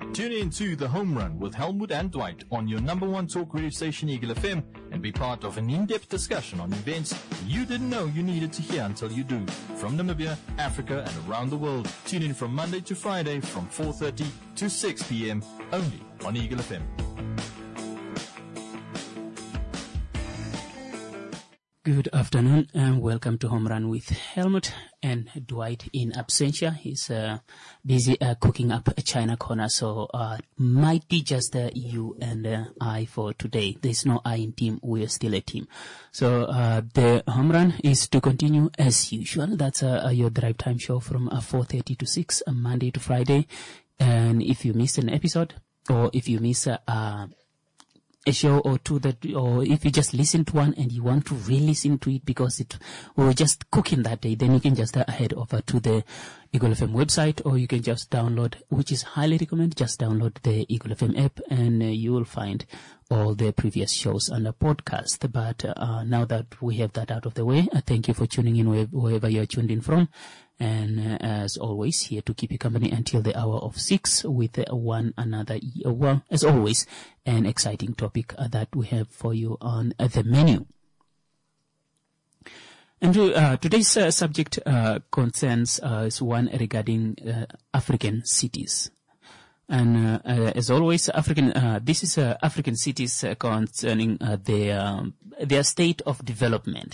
Tune in to The Home Run with Helmut and Dwight on your number one talk radio station, Eagle FM, and be part of an in-depth discussion on events you didn't know you needed to hear until you do. From Namibia, Africa, and around the world. Tune in from Monday to Friday from 4:30 to 6 p.m. only on Eagle FM. Good afternoon and welcome to Home Run with Helmut and Dwight in absentia. He's busy cooking up a China corner, so might be just you and I for today. There's no I in team. We're still a team. So the Home Run is to continue as usual. That's your drive time show from 4:30 to 6, Monday to Friday. And if you miss an episode or if you miss a show or two or if you just listen to one and you want to re-listen to it because we were just cooking that day, then you can just head over to the Eagle FM website, or you can just download, which is highly recommended, just download the Eagle FM app and you will find all the previous shows under podcast. But now that we have that out of the way, thank you for tuning in wherever you're tuned in from. And as always, here to keep you company until the hour of 6 with one another. Well, as always, an exciting topic that we have for you on the menu. And today's subject concerns is one regarding African cities. And as always, this is African cities concerning their state of development.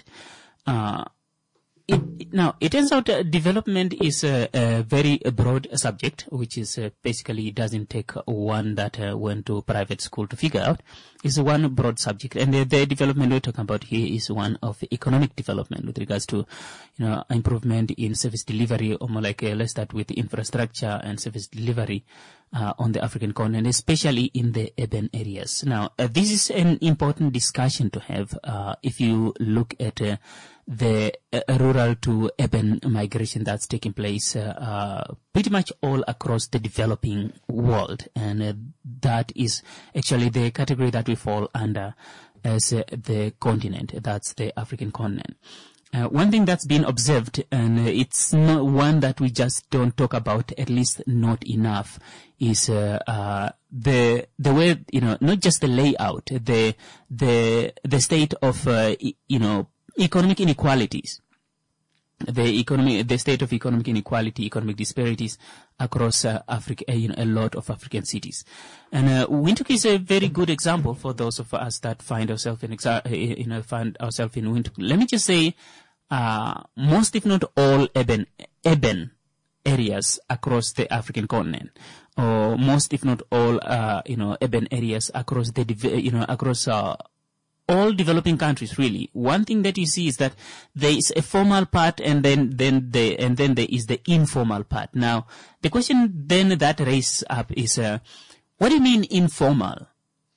It turns out development is a very broad subject, which is basically doesn't take one that went to private school to figure out. It's one broad subject, and the development we're talking about here is one of economic development with regards to, improvement in service delivery, or more like let's start with infrastructure and service delivery on the African continent, especially in the urban areas. Now, this is an important discussion to have if you look at the rural to urban migration that's taking place pretty much all across the developing world, and that is actually the category that we fall under as the continent. That's the African continent. One thing that's been observed, and it's not one that we just don't talk about, at least not enough, is the way, not just the layout, the state of economic inequalities, the state of economic inequality, economic disparities across Africa, a lot of African cities. And Windhoek is a very good example for those of us that find ourselves in Windhoek. Let me just say, most if not all urban areas across the African continent, or most if not all urban areas across across all developing countries, really. One thing that you see is that there is a formal part and then there is the informal part. Now, the question then that raises up is, what do you mean informal?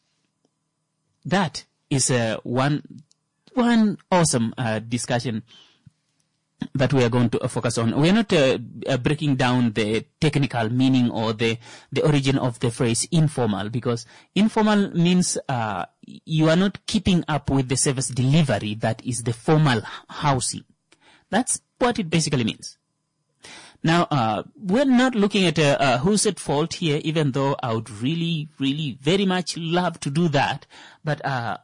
That is one awesome discussion that we are going to focus on. We are not breaking down the technical meaning or the origin of the phrase informal, because informal means you are not keeping up with the service delivery that is the formal housing. That's what it basically means. Now, we're not looking at who's at fault here, even though I would really, really very much love to do that. But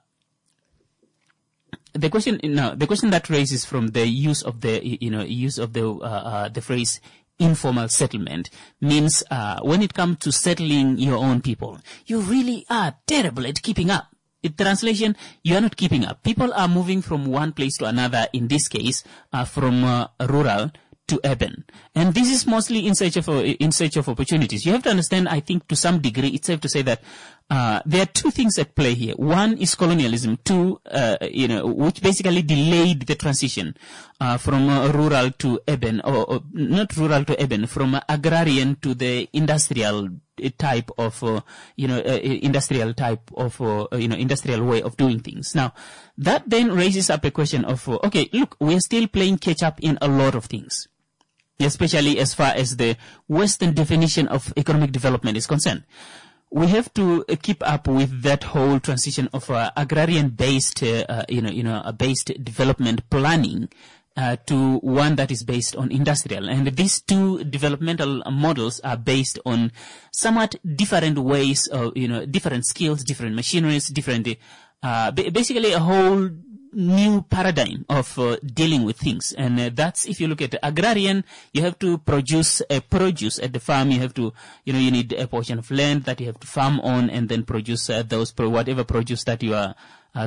the question that raises from the use of the phrase informal settlement means when it comes to settling your own people, you really are terrible at keeping up. In translation, you are not keeping up. People are moving from one place to another, in this case, from rural to urban. And this is mostly in search of opportunities. You have to understand, I think to some degree, it's safe to say that there are two things at play here. One is colonialism. Two, which basically delayed the transition from rural to urban, or not rural to urban, from agrarian to the industrial type of, industrial way of doing things. Now, that then raises up a question of, okay, look, we are still playing catch up in a lot of things, especially as far as the Western definition of economic development is concerned. We have to keep up with that whole transition of agrarian-based, based development planning to one that is based on industrial. And these two developmental models are based on somewhat different ways of, different skills, different machineries, different, basically a whole new paradigm of dealing with things. And that's, if you look at agrarian, you have to produce a produce at the farm. You have to, you need a portion of land that you have to farm on, and then produce whatever produce that you are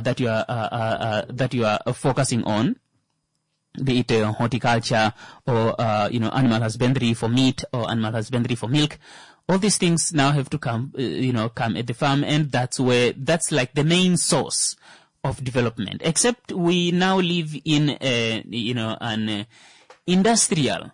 focusing on, be it horticulture or animal husbandry for meat or animal husbandry for milk. All these things now have to come at the farm, and that's like the main source of development. Except we now live in an industrial.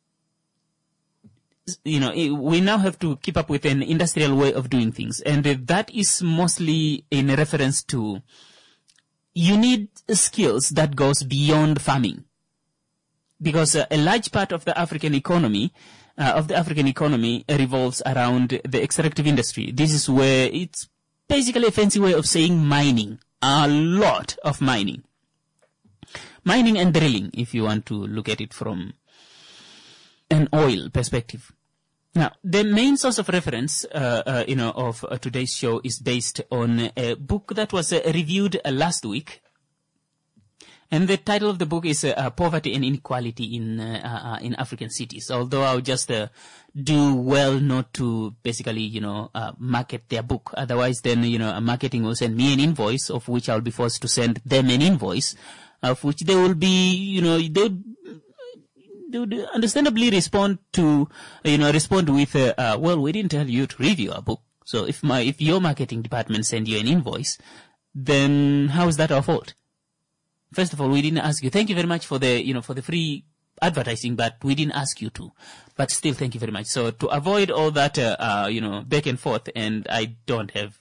We now have to keep up with an industrial way of doing things, and that is mostly in reference to you need skills that goes beyond farming, because a large part of the African economy revolves around the extractive industry. This is where it's basically a fancy way of saying mining. A lot of mining and drilling, if you want to look at it from an oil perspective. Now, the main source of reference, of today's show is based on a book that was reviewed last week. And the title of the book is Poverty and Inequality in African Cities. Although I'll just do well not to basically, market their book. Otherwise, then, marketing will send me an invoice, of which I'll be forced to send them an invoice, of which they will be, they would understandably respond with, well, we didn't tell you to review our book. So if your marketing department send you an invoice, then how is that our fault? First of all, we didn't ask you. Thank you very much for the, for the free advertising, but we didn't ask you to. But still, thank you very much. So to avoid all that, back and forth, and I don't have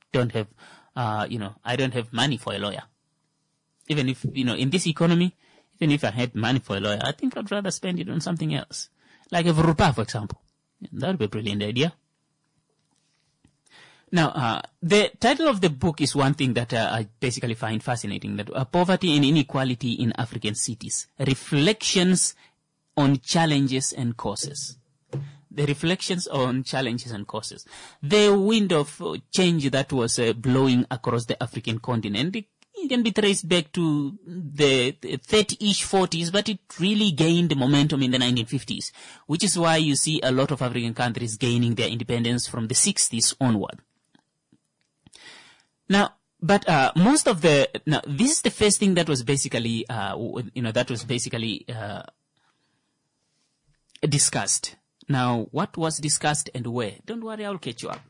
money for a lawyer. Even if, in this economy, even if I had money for a lawyer, I think I'd rather spend it on something else. Like a Vurupa, for example. That would be a brilliant idea. Now, the title of the book is one thing that I basically find fascinating, that Poverty and Inequality in African Cities, Reflections on Challenges and Causes. The reflections on challenges and causes. The wind of change that was blowing across the African continent, it can be traced back to the 30-ish, 40s, but it really gained momentum in the 1950s, which is why you see a lot of African countries gaining their independence from the 60s onward. Now, but this is the first thing that was basically, discussed. Now, what was discussed and where? Don't worry, I'll catch you up.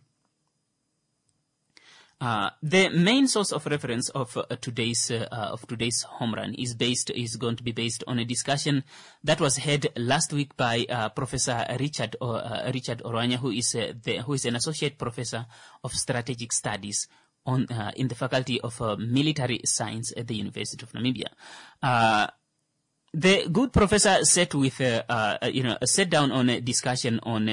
The main source of reference of today's home run is going to be based on a discussion that was had last week by Professor Richard Orwanya, who is an associate professor of strategic studies in the Faculty of Military Science at the University of Namibia. The good professor sat down on a discussion on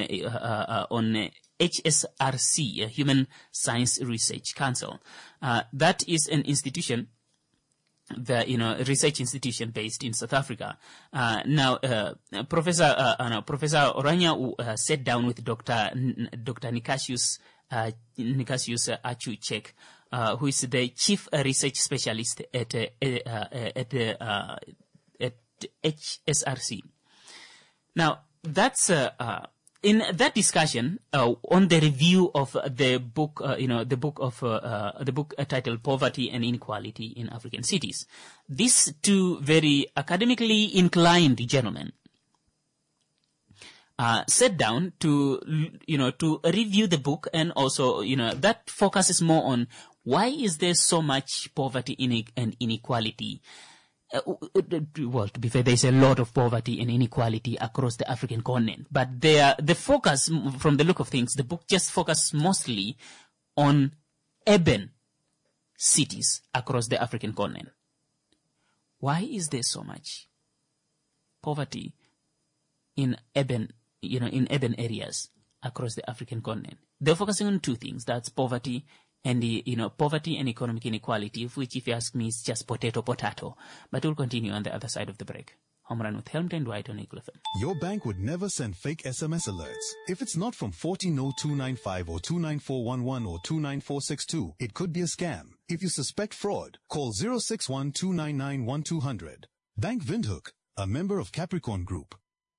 HSRC, Human Science Research Council. That is an institution, research institution based in South Africa. Professor Orwanya sat down with Dr. Nikasius Achuchek, who is the chief research specialist at HSRC. Now, that's in that discussion on the review of the book, the book titled "Poverty and Inequality in African Cities." These two very academically inclined gentlemen sat down to review the book, and also, that focuses more on why is there so much poverty and inequality. Well, to be fair, there's a lot of poverty and inequality across the African continent, but the focus, from the look of things, the book just focuses mostly on urban cities across the African continent. Why is there so much poverty in urban areas across the African continent? They're focusing on two things. That's poverty and poverty and economic inequality, of which, if you ask me, is just potato. But we'll continue on the other side of the break. Home Run with Helmut and Dwight on Eagle FM. Your bank would never send fake SMS alerts. If it's not from 140295 or 29411 or 29462, it could be a scam. If you suspect fraud, call 061-299-1200. Bank Windhoek, a member of Capricorn Group.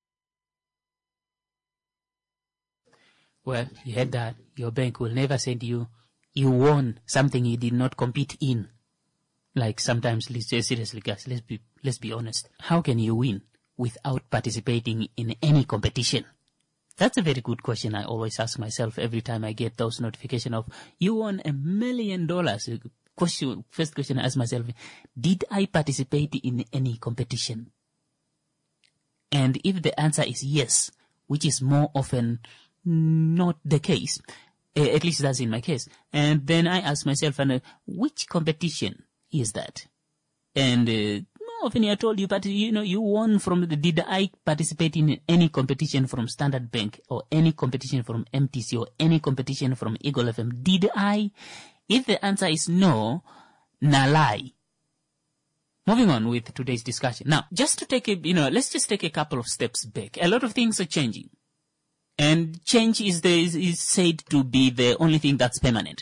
Well, you heard that. Your bank will never send you won something you did not compete in. Like sometimes, seriously guys, let's be honest. How can you win without participating in any competition? That's a very good question I always ask myself every time I get those notifications of, you won $1 million. First question I ask myself, did I participate in any competition? And if the answer is yes, which is more often not the case, at least that's in my case, and then I ask myself, which competition is that? And more often you're told you won from did I participate in any competition from Standard Bank or any competition from MTC or any competition from Eagle FM? Did I? If the answer is no, na lie. Moving on with today's discussion. Now, just to take let's just take a couple of steps back. A lot of things are changing. And change is said to be the only thing that's permanent.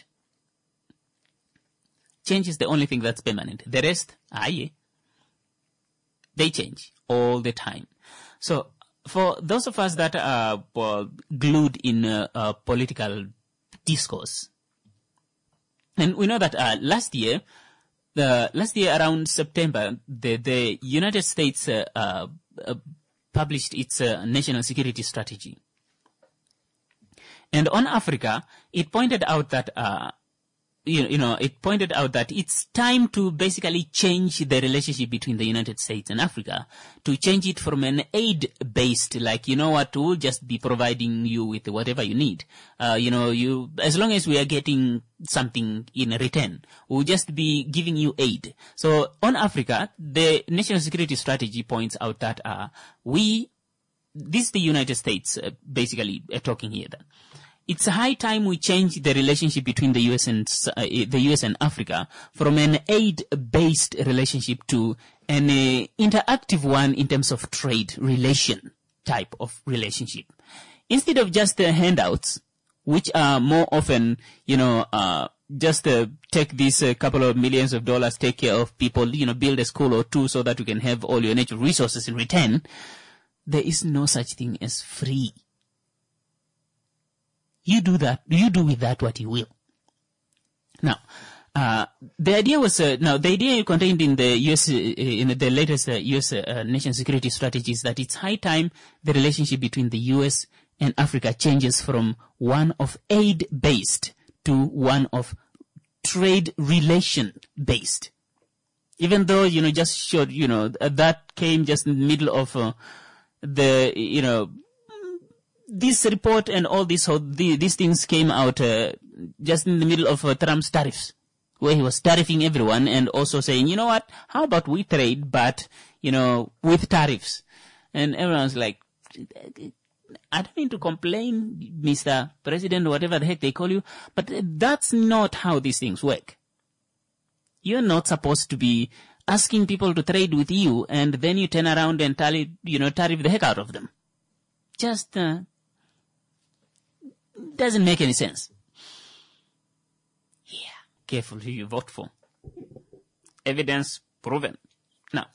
Change is the only thing that's permanent. The rest, they change all the time. So, for those of us that are glued in political discourse, and we know that last year around September, the United States published its national security strategy. And on Africa, it pointed out that, it's time to basically change the relationship between the United States and Africa, to change it from an aid-based, we'll just be providing you with whatever you need. As long as we are getting something in return, we'll just be giving you aid. So on Africa, the national security strategy points out that, this is the United States, basically talking here then. It's high time we change the relationship between the US and Africa from an aid-based relationship to an interactive one in terms of trade relation type of relationship. Instead of just handouts, which are more often, just take these couple of millions of dollars, take care of people, build a school or two so that you can have all your natural resources in return. There is no such thing as free. You do with that what you will. Now, the idea was, the idea contained in the US, in the latest US national security strategy is that it's high time the relationship between the US and Africa changes from one of aid-based to one of trade relation-based. Even though, just showed, that came just in the middle of this report and all these things came out just in the middle of Trump's tariffs, where he was tariffing everyone and also saying, how about we trade, but, with tariffs. And everyone's like, I don't mean to complain, Mr. President, whatever the heck they call you, but that's not how these things work. You're not supposed to be asking people to trade with you and then you turn around and tariff the heck out of them. Just doesn't make any sense. Yeah, careful who you vote for. Evidence proven. Now,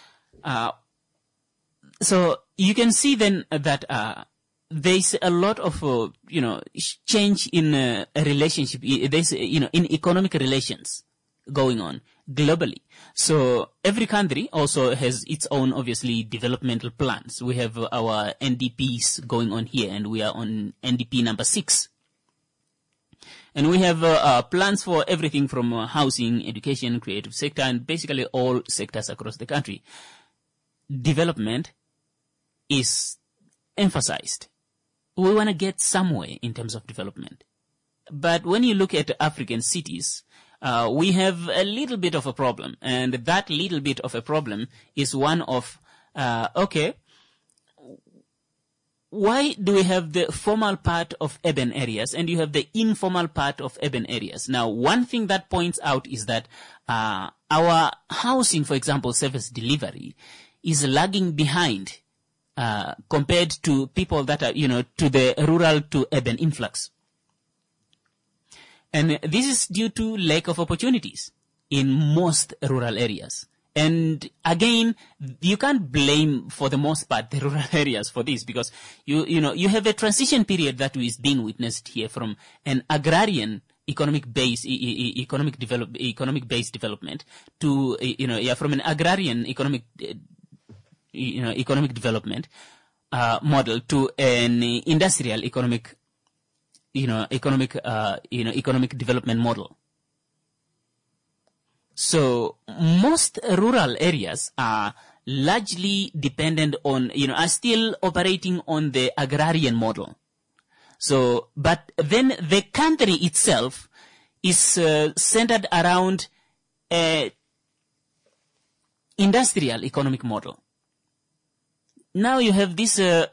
so you can see then that there's a lot of change in a relationship. There's in economic relations going on globally. So every country also has its own, obviously, developmental plans. We have our NDPs going on here, and we are on NDP number 6. And we have plans for everything from housing, education, creative sector, and basically all sectors across the country. Development is emphasized. We want to get somewhere in terms of development. But when you look at African cities, we have a little bit of a problem, and that little bit of a problem is one of, why do we have the formal part of urban areas and you have the informal part of urban areas? Now, one thing that points out is that our housing, for example, service delivery is lagging behind compared to people that are, to the rural to urban influx. And this is due to lack of opportunities in most rural areas. And again, you can't blame for the most part the rural areas for this, because you have a transition period that is being witnessed here from an agrarian economic based development to from an agrarian economic development model to an industrial economic development model. So most rural areas are largely dependent on, are still operating on the agrarian model. So, but then the country itself is centered around a industrial economic model. Now you have this, you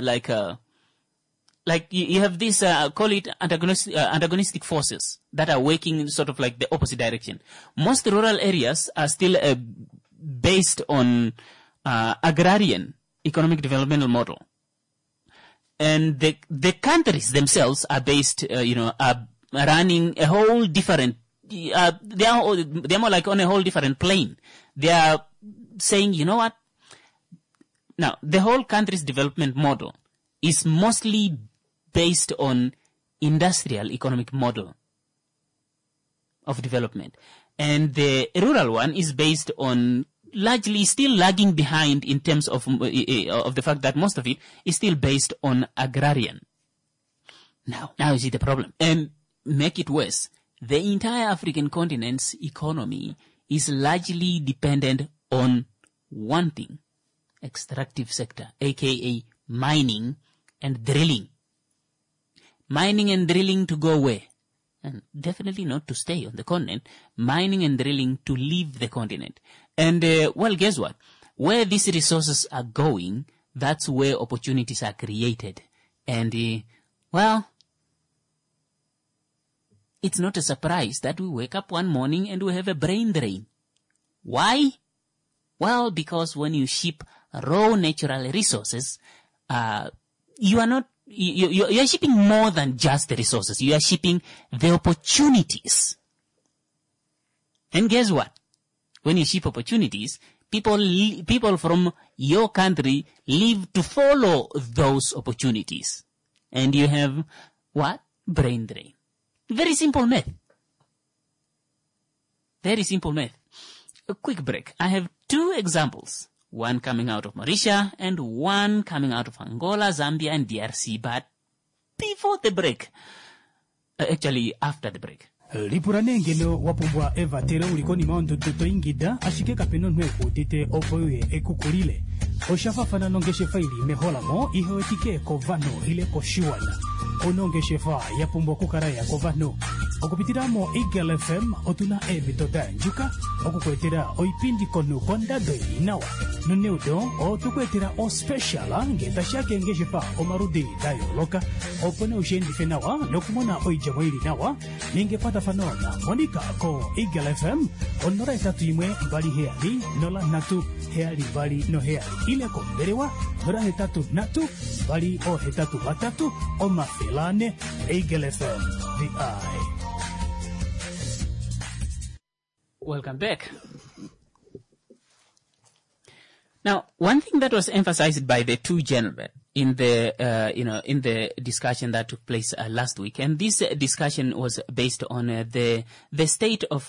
have this, call it antagonistic forces that are working in sort of like the opposite direction. Most rural areas are still based on agrarian economic developmental model. And the countries themselves are based, are running a whole different, they're more like on a whole different plane. They are saying, you know what? Now, the whole country's development model is mostly based on industrial economic model of development. And the rural one is based on largely still lagging behind in terms of the fact that most of it is still based on agrarian. Now you see the problem. And make it worse, the entire African continent's economy is largely dependent on one thing: extractive sector, aka mining and drilling. Mining and drilling to go where? And definitely not to stay on the continent. Mining and drilling to leave the continent. And, well, guess what? Where these resources are going, that's where opportunities are created. And, well, it's not a surprise that we wake up one morning and we have a brain drain. Why? Well, because when you ship raw natural resources, you are shipping more than just the resources. You are shipping the opportunities. And guess what? When you ship opportunities, people from your country live to follow those opportunities. And you have what? Brain drain. Very simple math. Very simple math. A quick break. I have two examples. One coming out of Mauritius and one coming out of Angola, Zambia, and DRC. But before the break, actually after the break. Lipuranengelo wapumbwa eva tere ulikoni maondo toto ingida ashike kapeno nweko tite opoye ekukulile. Oshafafana nongeshe faili meholamo iho etike kovano ile koshuana. Onongeshe fa yapumbwa kukaraya kovano. Okupitiramo Eagle FM otuna ebitoda njuka okukwetera oipindi konu kondado inawa. Nuneudo otukwetera o special ngeta shake ngeshe fa omarudi dayo loka. Opone ushendi fenawa nokumona oijamwili nawa. Ningepata fanona monika ko Eagle FM onora etatu imwe bali heali nola natu heali bali no heali ile konderewa nora etatu natu bali o hetatu batatu o mafelane Eagle FM the eye. Welcome back. Now, one thing that was emphasized by the two gentlemen in the in the discussion that took place last week, and this discussion was based on the state of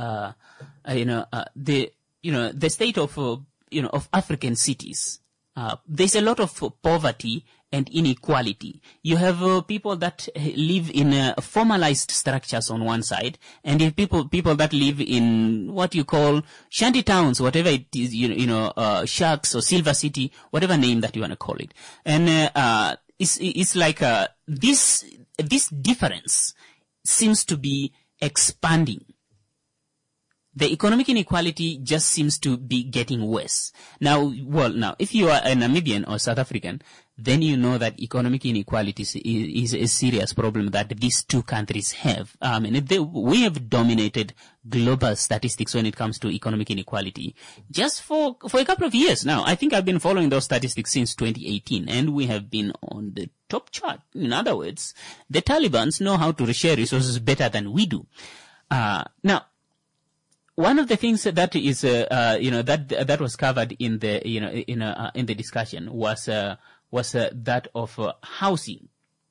the state of of African cities. There's a lot of poverty and inequality. You have people that live in formalized structures on one side, and people that live in what you call shanty towns, whatever it is, Sharks or Silver City, whatever name that you want to call it. And it's like this difference seems to be expanding. The economic inequality just seems to be getting worse. Now, if you are a Namibian or South African, then you know that economic inequality is a serious problem that these two countries have. We have dominated global statistics when it comes to economic inequality just for a couple of years now. I think I've been following those statistics since 2018, and we have been on the top chart. In other words, the Taliban know how to share resources better than we do. Now, one of the things that is, that was covered in the, in the discussion was that of housing.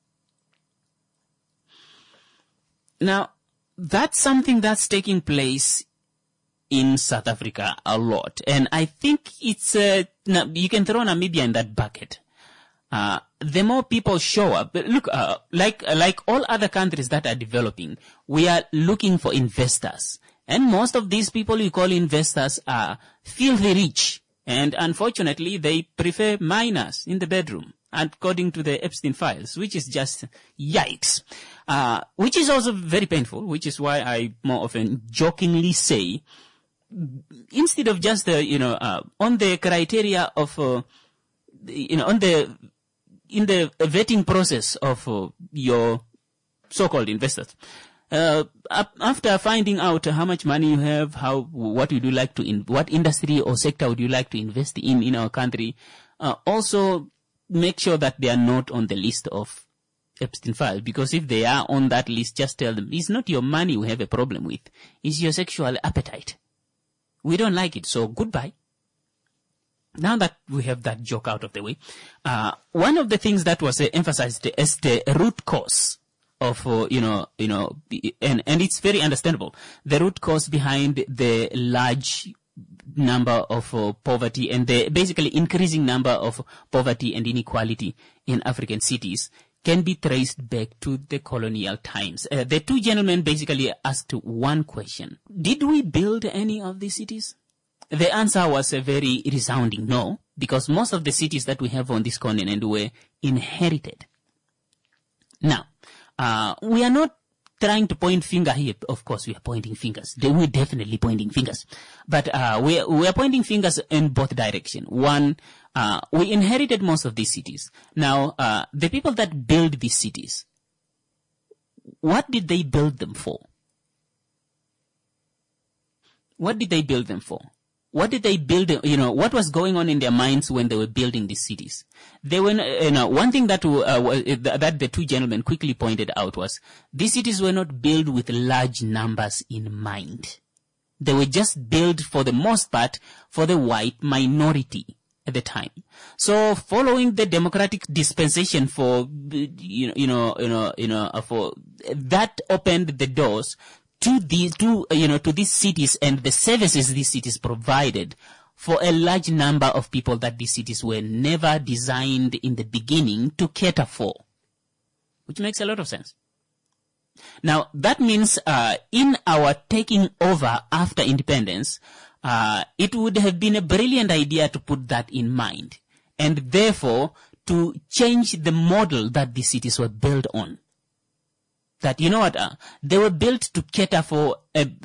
Now, that's something that's taking place in South Africa a lot, and I think it's you can throw Namibia in that bucket. The more people show up, look, like all other countries that are developing, we are looking for investors. And most of these people you call investors are filthy rich. And unfortunately, they prefer minors in the bedroom, according to the Epstein files, which is just yikes. Which is also very painful, which is why I more often jokingly say, instead of just, on the criteria of, in the vetting process of your so-called investors, after finding out how much money you have, what would you like to, what industry or sector would you like to invest in our country, also make sure that they are not on the list of Epstein files, because if they are on that list, just tell them it's not your money we have a problem with, it's your sexual appetite. We don't like it, so goodbye. Now that we have that joke out of the way, one of the things that was emphasized as the root cause of, and it's very understandable, the root cause behind the large number of poverty and the basically increasing number of poverty and inequality in African cities can be traced back to the colonial times. The two gentlemen basically asked one question. Did we build any of these cities? The answer was a very resounding no, because most of the cities that we have on this continent were inherited. Now, we are not trying to point finger here. Of course, we are pointing fingers. We're definitely pointing fingers. But we are pointing fingers in both directions. One, we inherited most of these cities. Now, the people that build these cities, what did they build them for? What did they build them for? What did they build, what was going on in their minds when they were building these cities? They were, one thing that the two gentlemen quickly pointed out was these cities were not built with large numbers in mind. They were just built for the most part for the white minority at the time. So following the democratic dispensation for, for that opened the doors to these cities and the services these cities provided for a large number of people that these cities were never designed in the beginning to cater for, which makes a lot of sense. Now, that means in our taking over after independence, it would have been a brilliant idea to put that in mind, and therefore to change the model that these cities were built on. That, they were built to cater for,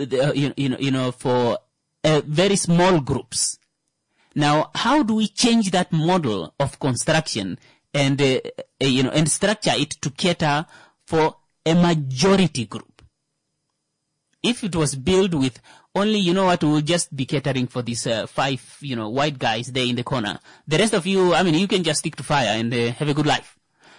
for very small groups. Now, how do we change that model of construction and, and structure it to cater for a majority group? If it was built with only, we'll just be catering for these 5, white guys there in the corner. The rest of you, you can just stick to fire and have a good life.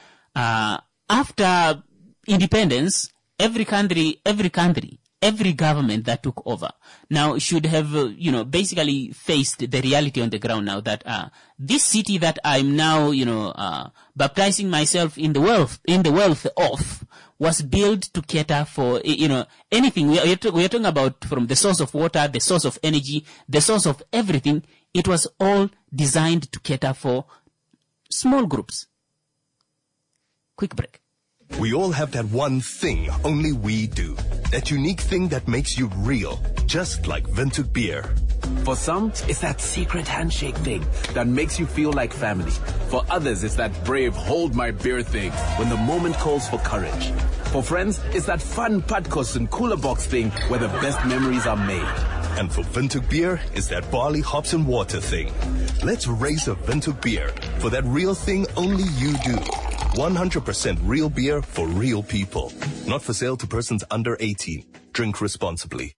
After independence, every government that took over now should have, basically faced the reality on the ground now that, this city that I'm now, baptizing myself in the wealth of was built to cater for, anything. We are talking about from the source of water, the source of energy, the source of everything. It was all designed to cater for small groups. Quick break. We all have that one thing only we do. That unique thing that makes you real, just like Windhoek beer. For some, it's that secret handshake thing that makes you feel like family. For others, it's that brave hold my beer thing when the moment calls for courage. For friends, it's that fun padkos and cooler box thing where the best memories are made. And for Windhoek beer, it's that barley, hops and water thing. Let's raise a Windhoek beer For that real thing only you do. 100% real beer for real people. Not for sale to persons under 18. Drink responsibly.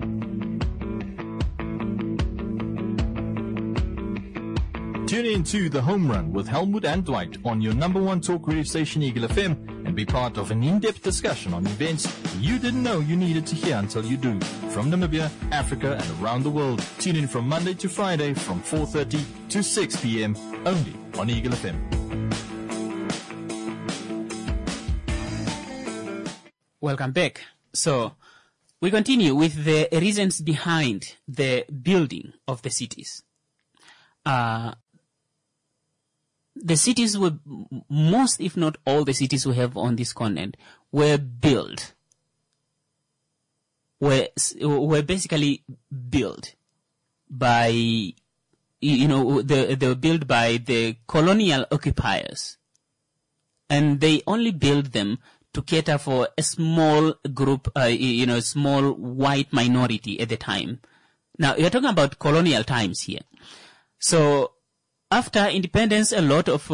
Tune in to The Home Run with Helmut and Dwight on your number one talk radio station, Eagle FM, and be part of an in-depth discussion on events you didn't know you needed to hear until you do. From Namibia, Africa, and around the world. Tune in from Monday to Friday from 4:30 to 6 p.m. only on Eagle FM. Welcome back. So, we continue with the reasons behind the building of the cities. The cities were, most if not all the cities we have on this continent were built, were basically built by, they were built by the colonial occupiers. And they only built them to cater for a small group, small white minority at the time. Now, you're talking about colonial times here. So, after independence, a lot of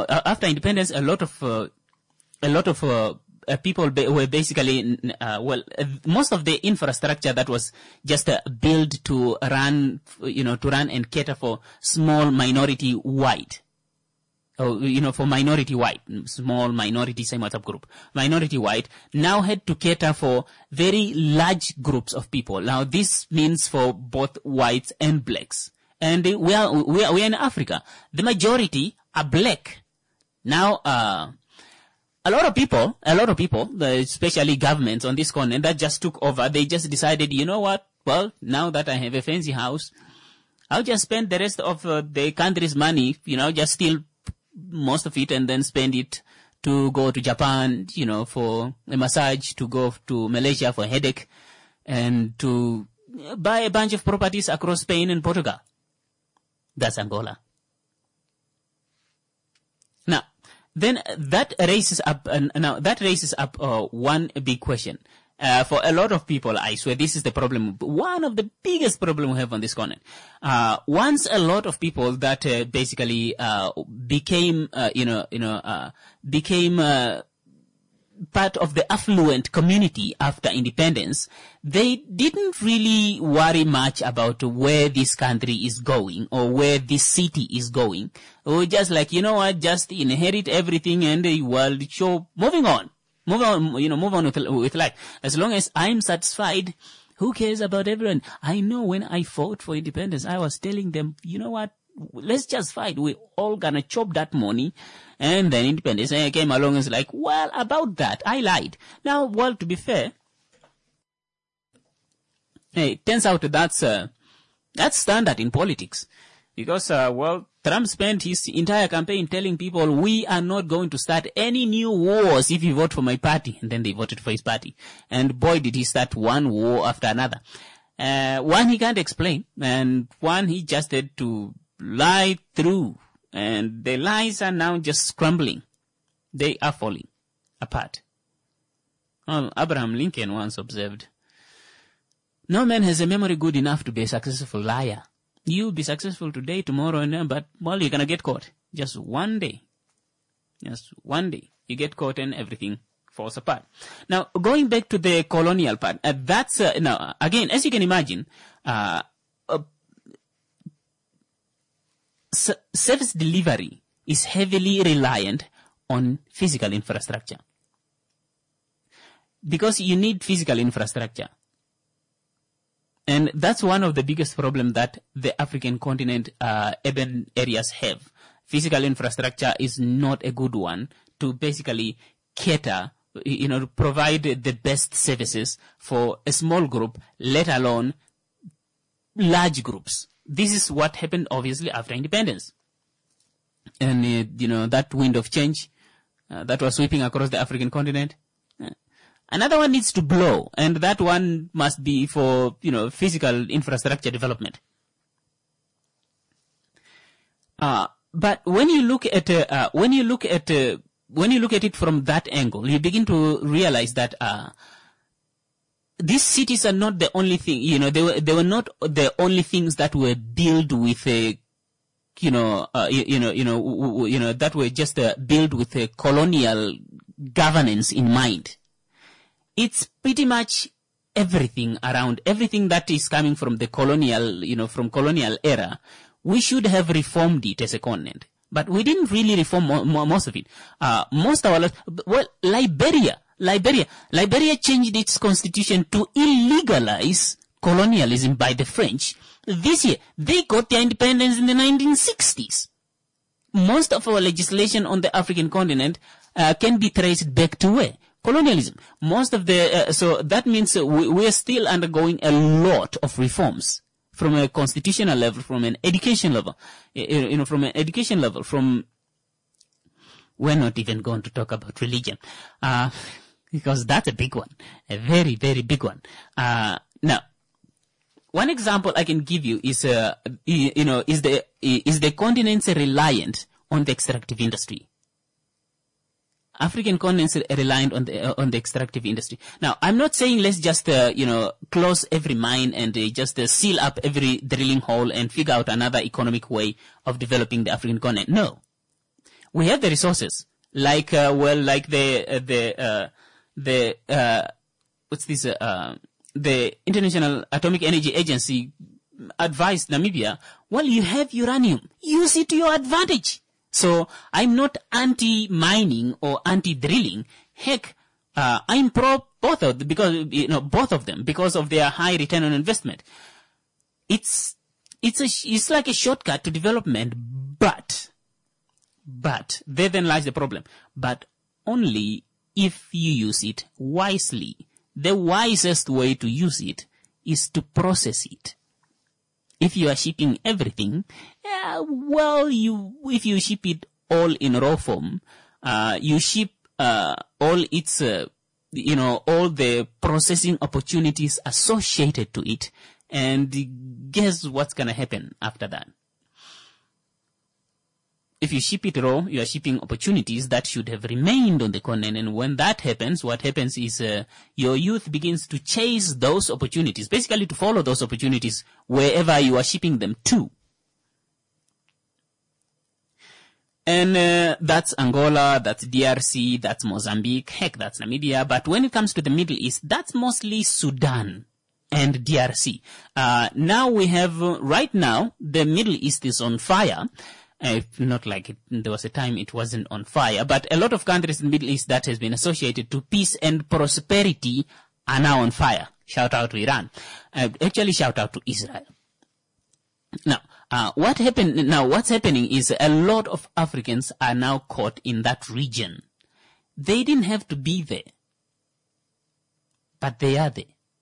people were basically, most of the infrastructure that was just built to run and cater for small minority white. For minority white, small minority, same WhatsApp group. Minority white now had to cater for very large groups of people. Now, this means for both whites and blacks. And we are in Africa. The majority are black. Now, a lot of people, especially governments on this continent that just took over, they just decided, you know what? Well, now that I have a fancy house, I'll just spend the rest of the country's money, just steal most of it and then spend it to go to Japan, for a massage, to go to Malaysia for a headache, and to buy a bunch of properties across Spain and Portugal. That's Angola. Now, then that raises up one big question. For a lot of people, I swear this is the problem. One of the biggest problems we have on this continent. Once a lot of people that basically became part of the affluent community after independence, they didn't really worry much about where this country is going or where this city is going. Or just like, just inherit everything and the world show, moving on with life. As long as I'm satisfied, who cares about everyone? I know when I fought for independence, I was telling them, you know what? Let's just fight. We're all gonna chop that money. And then independence came along and was like, well, about that, I lied. Now, well, to be fair, it turns out that's standard in politics. Because, Trump spent his entire campaign telling people, we are not going to start any new wars if you vote for my party. And then they voted for his party. And boy, did he start one war after another. One he can't explain, and one he just had to lie through, and the lies are now just scrambling. They are falling apart. Well, Abraham Lincoln once observed, no man has a memory good enough to be a successful liar. You'll be successful today, tomorrow, and then, but, well, you're gonna get caught. Just one day. You get caught and everything falls apart. Now, going back to the colonial part, now, again, as you can imagine, service delivery is heavily reliant on physical infrastructure. Because you need physical infrastructure. And that's one of the biggest problems that the African continent, urban areas have. Physical infrastructure is not a good one to basically cater, provide the best services for a small group, let alone large groups. This is what happened, obviously, after independence. And, that wind of change that was sweeping across the African continent. Another one needs to blow, and that one must be for, physical infrastructure development. But when you look at it from that angle, you begin to realize that, these cities are not the only thing, they were not the only things that were built with a that were just built with a colonial governance in mind. It's pretty much everything around, everything that is coming from the colonial, from colonial era. We should have reformed it as a continent. But we didn't really reform most of it. Liberia changed its constitution to illegalize colonialism by the French. This year, they got their independence in the 1960s. Most of our legislation on the African continent can be traced back to where? Colonialism. Most of so that means we're still undergoing a lot of reforms from a constitutional level, from an education level, we're not even going to talk about religion, because that's a big one, a very, very big one. Now, one example I can give you is, is the continents reliant on the extractive industry? African continents are reliant on the extractive industry. Now, I'm not saying let's just, close every mine and just seal up every drilling hole and figure out another economic way of developing the African continent. No. We have the resources, like the International Atomic Energy Agency advised Namibia, well, you have uranium. Use it to your advantage. So I'm not anti-mining or anti-drilling. Heck, I'm pro both of them because of their high return on investment. It's like a shortcut to development, but there then lies the problem. But only if you use it wisely. The wisest way to use it is to process it. If you are shipping everything, if you ship it all in raw form, you ship all its, all the processing opportunities associated to it, and guess what's gonna happen after that? If you ship it raw, you are shipping opportunities that should have remained on the continent. And when that happens, what happens is your youth begins to chase those opportunities, basically to follow those opportunities wherever you are shipping them to. And that's Angola, that's DRC, that's Mozambique, heck, that's Namibia. But when it comes to the Middle East, that's mostly Sudan and DRC. Now we have, right now, the Middle East is on fire. Not like there was a time it wasn't on fire, but a lot of countries in the Middle East that has been associated to peace and prosperity are now on fire. Shout out to Iran. Actually, shout out to Israel. Now, what's happening is a lot of Africans are now caught in that region. They didn't have to be there, but they are there.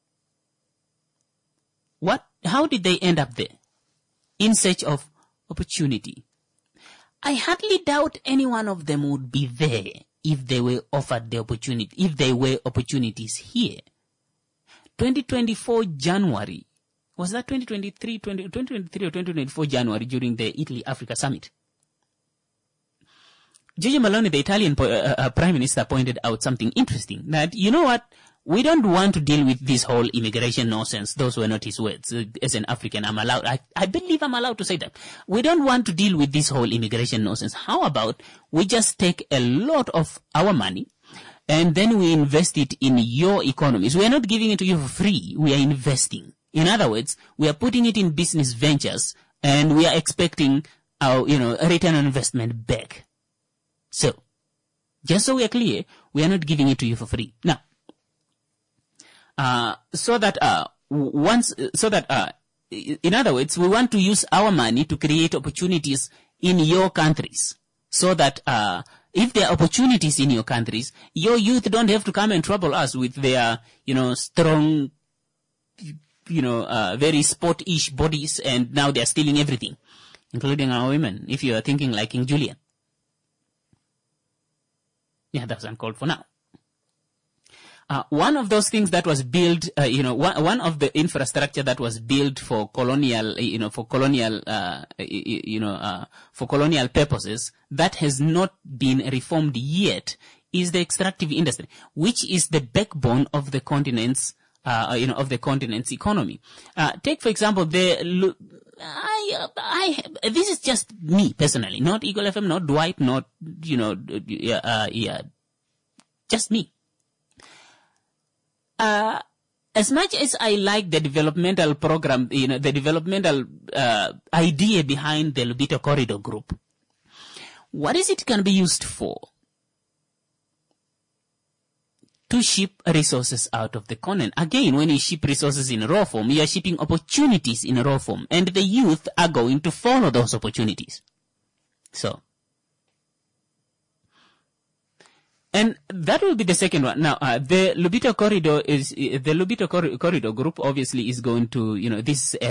How did they end up there? In search of opportunity. I hardly doubt any one of them would be there if they were offered the opportunity, if there were opportunities here. 2024 January, was that 2023 or 2024 January during the Italy-Africa Summit? Giorgia Meloni, the Italian Prime Minister, pointed out something interesting, that, you know what, we don't want to deal with this whole immigration nonsense. Those were not his words. As an African, I believe I'm allowed to say that. We don't want to deal with this whole immigration nonsense. How about we just take a lot of our money and then we invest it in your economies? We are not giving it to you for free. We are investing. In other words, we are putting it in business ventures and we are expecting our, a return on investment back. So, just so we are clear, we are not giving it to you for free. Now, in other words, we want to use our money to create opportunities in your countries, so that if there are opportunities in your countries, your youth don't have to come and trouble us with their, strong, very sport-ish bodies, and now they're stealing everything, including our women, if you are thinking like King Julian. Yeah, that's uncalled for now. One of those things that was built, one of the infrastructure that was built for colonial, for colonial purposes that has not been reformed yet is the extractive industry, which is the backbone of the continent's of the continent's economy. Take, for example, this is just me personally, not Eagle FM, not Dwight, not, just me. As much as I like the developmental program, the developmental idea behind the Lobito Corridor Group, what is it going to be used for? To ship resources out of the continent. Again, when you ship resources in raw form, you are shipping opportunities in raw form, and the youth are going to follow those opportunities. So, and that will be the second one. Now, the Lobito Corridor Group obviously is going to, this is a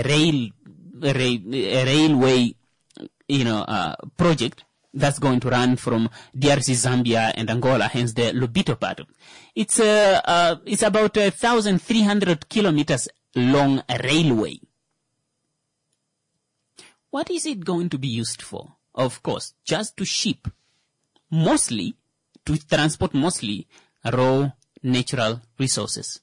railway, project that's going to run from DRC, Zambia, and Angola, hence the Lobito part. It's about 1,300 kilometers long railway. What is it going to be used for? Of course, just to ship, to transport raw natural resources.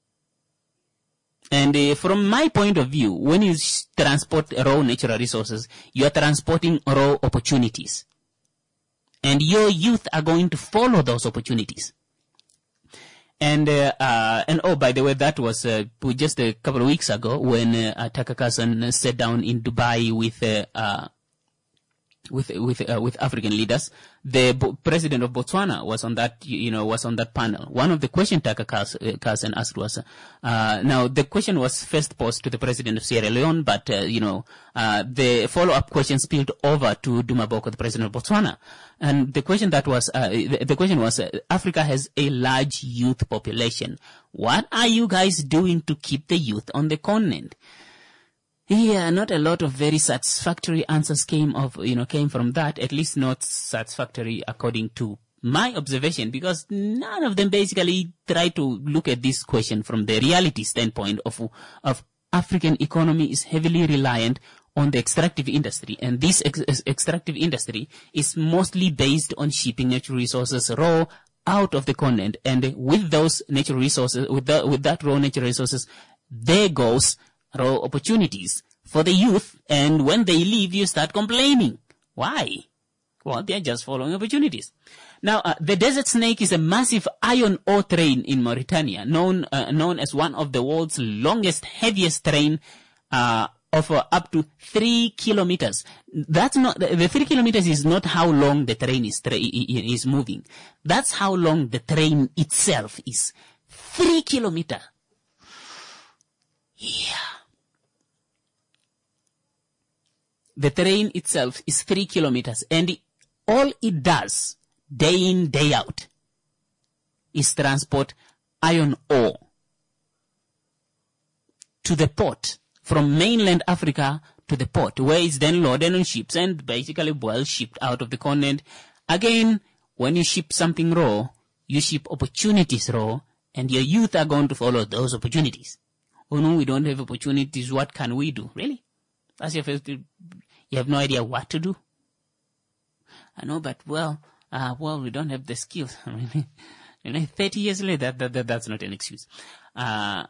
And from my point of view, when you transport raw natural resources, you are transporting raw opportunities. And your youth are going to follow those opportunities. And oh, by the way, that was just a couple of weeks ago when Tucker Carlson sat down in Dubai with African leaders. The president of Botswana was on that panel. One of the questions Tucker Carlson asked was, now the question was first posed to the president of Sierra Leone, but the follow-up question spilled over to Duma Boko, the president of Botswana. And the question was, Africa has a large youth population. What are you guys doing to keep the youth on the continent? Yeah, not a lot of very satisfactory answers came from that, at least not satisfactory according to my observation, because none of them basically try to look at this question from the reality standpoint of African economy is heavily reliant on the extractive industry, and this extractive industry is mostly based on shipping natural resources raw out of the continent, and with those natural resources, with that raw natural resources, there goes raw opportunities for the youth, and when they leave, you start complaining. Why? Well, they're just following opportunities. Now, the Desert Snake is a massive iron ore train in Mauritania, known as one of the world's longest, heaviest train, of up to 3 kilometers. That's not, the 3 kilometers is not how long the train is moving. That's how long the train itself is. 3 kilometers. Yeah. The train itself is 3 kilometers, and all it does, day in, day out, is transport iron ore to the port, from mainland Africa to the port, where it's then loaded on ships and basically shipped out of the continent. Again, when you ship something raw, you ship opportunities raw, and your youth are going to follow those opportunities. Oh no, we don't have opportunities. What can we do? Really? That's your first. You have no idea what to do. I know, but we don't have the skills. I mean, 30 years later, that's not an excuse. Now,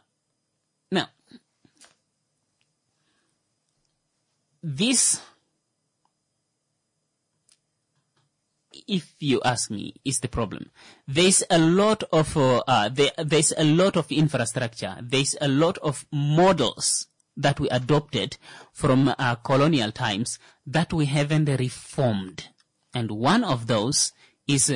this, if you ask me, is the problem. There's a lot of there's a lot of infrastructure. There's a lot of models that we adopted from colonial times that we haven't reformed, and one of those is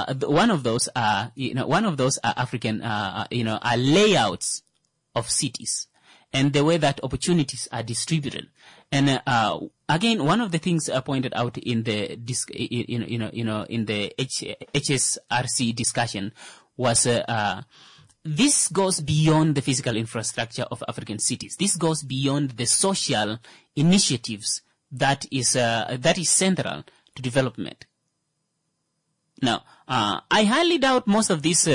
African are layouts of cities and the way that opportunities are distributed. And again, one of the things pointed out in the in the HSRC discussion was this goes beyond the physical infrastructure of African cities. This goes beyond the social initiatives that is central to development. Now, I highly doubt most of these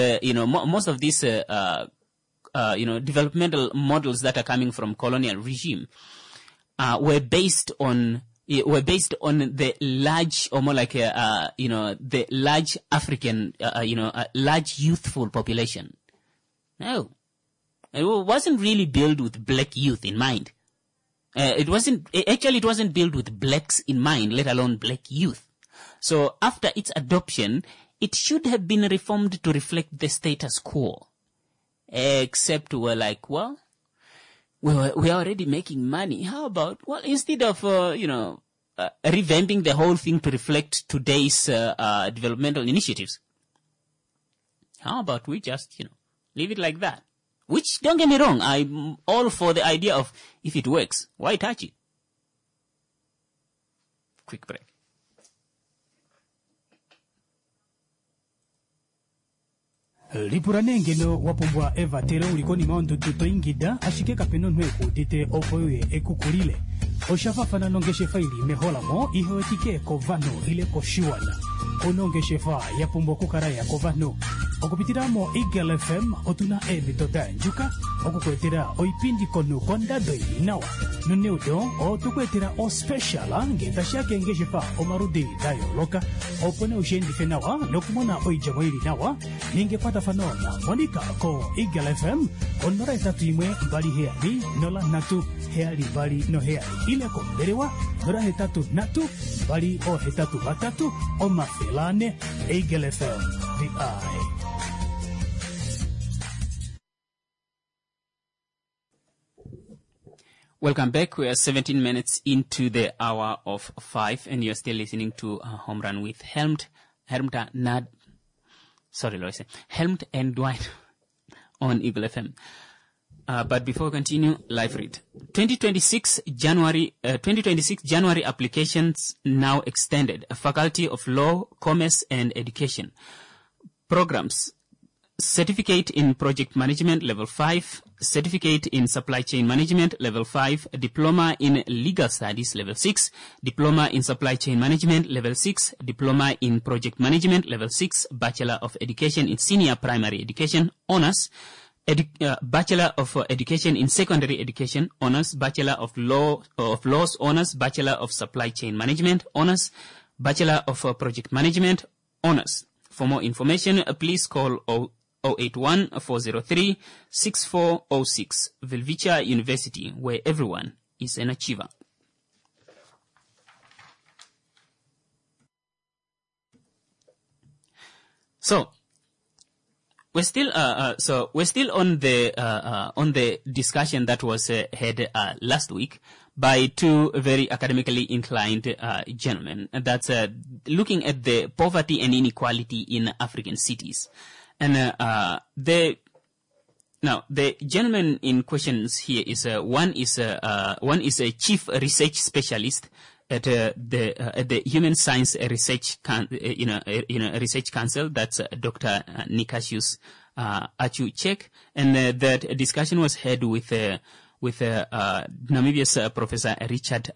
developmental models that are coming from colonial regime were based on the large, or more like the large African large youthful population. No, It wasn't really built with black youth in mind. It wasn't built with blacks in mind, let alone black youth. So after its adoption, it should have been reformed to reflect the status quo. Except we're like, well, we're already making money. How about, well, instead of, revamping the whole thing to reflect today's developmental initiatives, how about we just, leave it like that? Which, don't get me wrong, I'm all for the idea of if it works, why touch it? Quick break. Lipuranengelo wapumbwa Eva tero ulikoni maondo tutoingida ashike kapeno nweko dite opoye ekukulile. Oshafafana nongeshe faili meholamo ihoetike kovano ile koshiwana. Onongeshe fa yapumbwa kukaraya kovano. Okupitiramo Eagle FM otuna emitoda njuka. Okukwetera oipindi konu konda doi nawa. Nuneudo otukwetera o special ngeta shake ngeshe fa omarudi dayo loka. Opone ushendi fenawa lokumona oijamoili nawa. Ningepata fanona monika ko Eagle FM onora etatu imwe bali heali nola natu heali bali no heali ile ko berewa nora hetatu natu bali o hetatu batatu o mafelane Eagle FM the eye. Welcome back. We are 17 minutes into the hour of 5 and you're still listening to Home Run with Helmut and Dwight on Eagle FM. But before we continue, live read. 2026 January applications now extended. Faculty of Law, Commerce and Education. Programs. Certificate in Project Management, Level 5. Certificate in Supply Chain Management, Level 5. Diploma in Legal Studies, Level 6. Diploma in Supply Chain Management, Level 6. Diploma in Project Management, Level 6. Bachelor of Education in Senior Primary Education, Honours. Bachelor of Education in Secondary Education, Honours. Bachelor of Laws, Honours. Bachelor of Supply Chain Management, Honours. Bachelor of Project Management, Honours. For more information, please call 081-403-6406, Velvicha University, where everyone is an achiever. So we're still on the discussion that was had last week by two very academically inclined gentlemen. That's looking at the poverty and inequality in African cities. And the gentleman in questions here is one is a chief research specialist at the Human Science Research Research Council. That's Dr. Nikasius Achu-Chek, and that discussion was had with Namibia's Professor Richard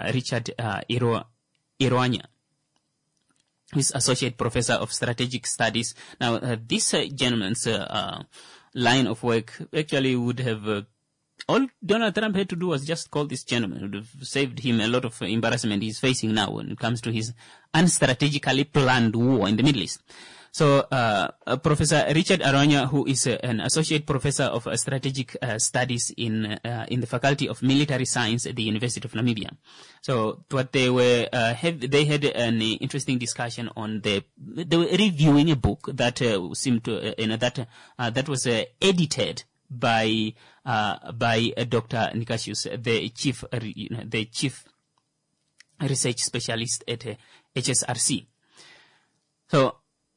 Irwanya, who is Associate Professor of Strategic Studies. Now, this gentleman's line of work actually would have all Donald Trump had to do was just call this gentleman. It would have saved him a lot of embarrassment he's facing now when it comes to his unstrategically planned war in the Middle East. So, Professor Richard Aranya, who is an associate professor of strategic studies in the Faculty of Military Science at the University of Namibia. So, what they were they had an interesting discussion on they were reviewing a book that seemed to that was edited by Dr. Nikasius, the chief research specialist at HSRC. So,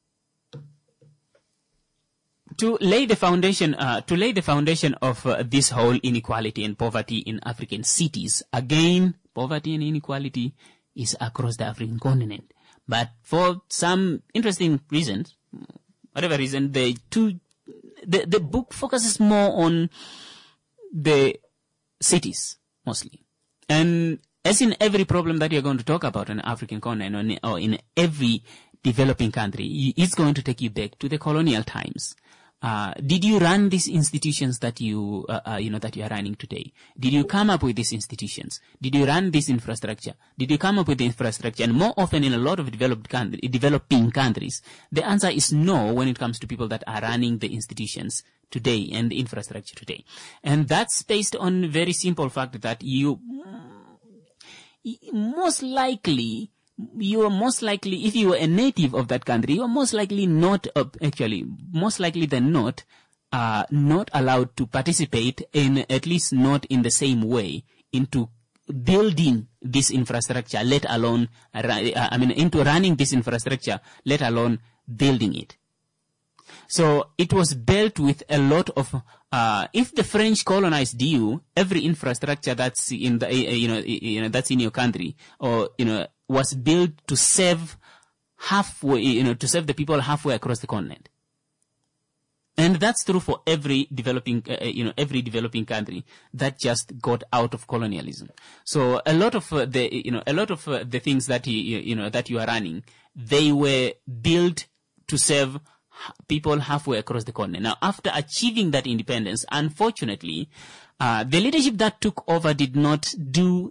to lay the foundation of this whole inequality and poverty in African cities. Again, poverty and inequality is across the African continent. But for some interesting reasons, whatever reason, the book focuses more on the cities, mostly. And as in every problem that you're going to talk about on the African continent or in every developing country, it's going to take you back to the colonial times, did you run these institutions that you that you are running today? Did you come up with these institutions? Did you run this infrastructure? Did you come up with the infrastructure? And more often in a lot of developing countries, the answer is no when it comes to people that are running the institutions today and the infrastructure today. And that's based on very simple fact that you are most likely, if you are a native of that country, you are most likely most likely than not allowed to participate in, at least not in the same way, into building this infrastructure, let alone, into running this infrastructure, let alone building it. So it was built with a lot of, if the French colonized you, every infrastructure that's in the, that's in your country, or, was built to serve to serve the people halfway across the continent. And that's true for every developing country that just got out of colonialism. So a lot of the things that that you are running, they were built to serve people halfway across the continent. Now, after achieving that independence, unfortunately, the leadership that took over did not do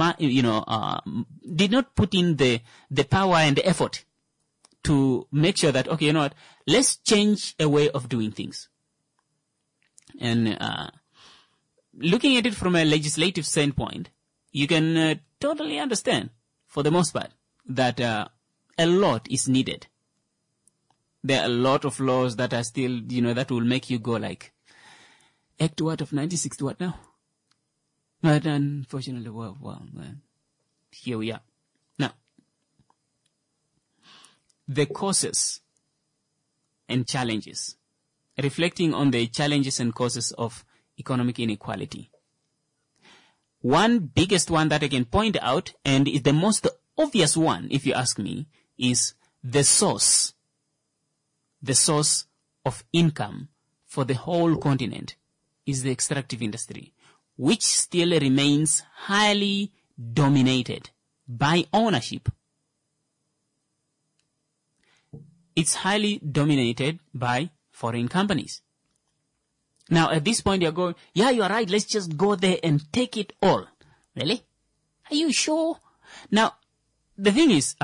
did not put in the power and the effort to make sure that, okay, let's change a way of doing things. And looking at it from a legislative standpoint, you can totally understand, for the most part, that a lot is needed. There are a lot of laws that are still, that will make you go like, Act what of 1960 what now? But unfortunately, here we are. Now, the causes and challenges, reflecting on the challenges and causes of economic inequality. One biggest one that I can point out, and is the most obvious one, if you ask me, is the source of income for the whole continent is the extractive industry, which still remains highly dominated by ownership. It's highly dominated by foreign companies. Now, at this point, you're going, yeah, you're right, let's just go there and take it all. Really? Are you sure? Now, the thing is,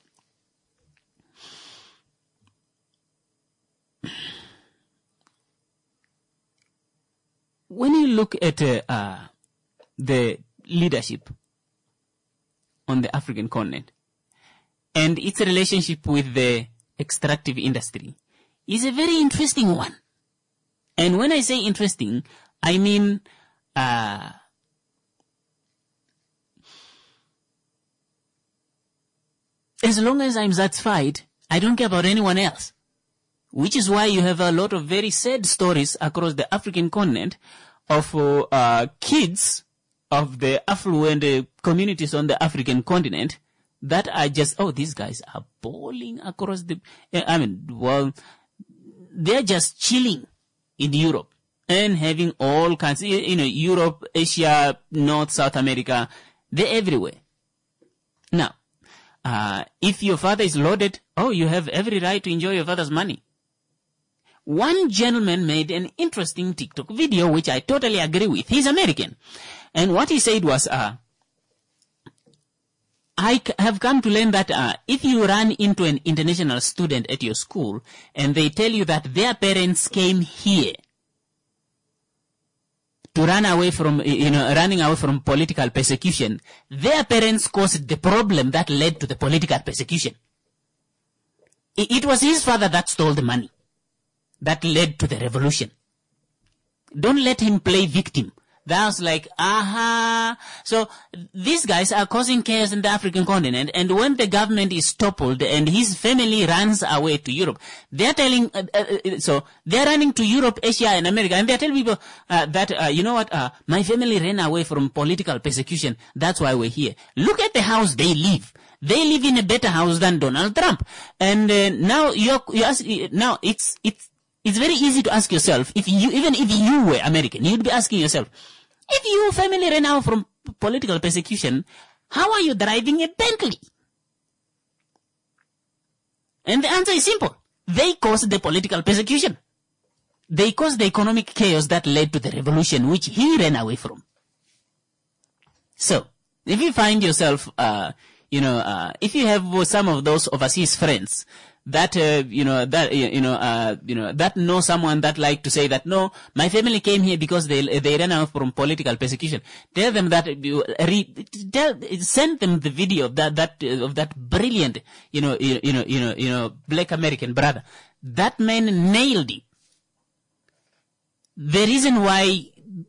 when you look at the leadership on the African continent and its relationship with the extractive industry, is a very interesting one. And when I say interesting, I mean as long as I'm satisfied, I don't care about anyone else. Which is why you have a lot of very sad stories across the African continent of kids of the affluent communities on the African continent that are just, these guys are balling across they're just chilling in Europe and having all kinds, Europe, Asia, North, South America, they're everywhere. Now, if your father is loaded, you have every right to enjoy your father's money. One gentleman made an interesting TikTok video, which I totally agree with. He's American. And what he said was, I have come to learn that if you run into an international student at your school and they tell you that their parents came here to run away from, running away from political persecution, their parents caused the problem that led to the political persecution. It was his father that stole the money that led to the revolution. Don't let him play victim. That was like, So these guys are causing chaos in the African continent, and when the government is toppled and his family runs away to Europe, they're telling, so they're running to Europe, Asia, and America, and they're telling people that, my family ran away from political persecution. That's why we're here. Look at the house they live. They live in a better house than Donald Trump. And now it's very easy to ask yourself, even if you were American, you'd be asking yourself, if your family ran out from political persecution, how are you driving a Bentley? And the answer is simple. They caused the political persecution. They caused the economic chaos that led to the revolution, which he ran away from. So, if you find yourself, if you have some of those overseas friends that, that know someone that like to say that, no, my family came here because they ran out from political persecution. Tell them that, send them the video of that brilliant, black American brother. That man nailed it. The reason why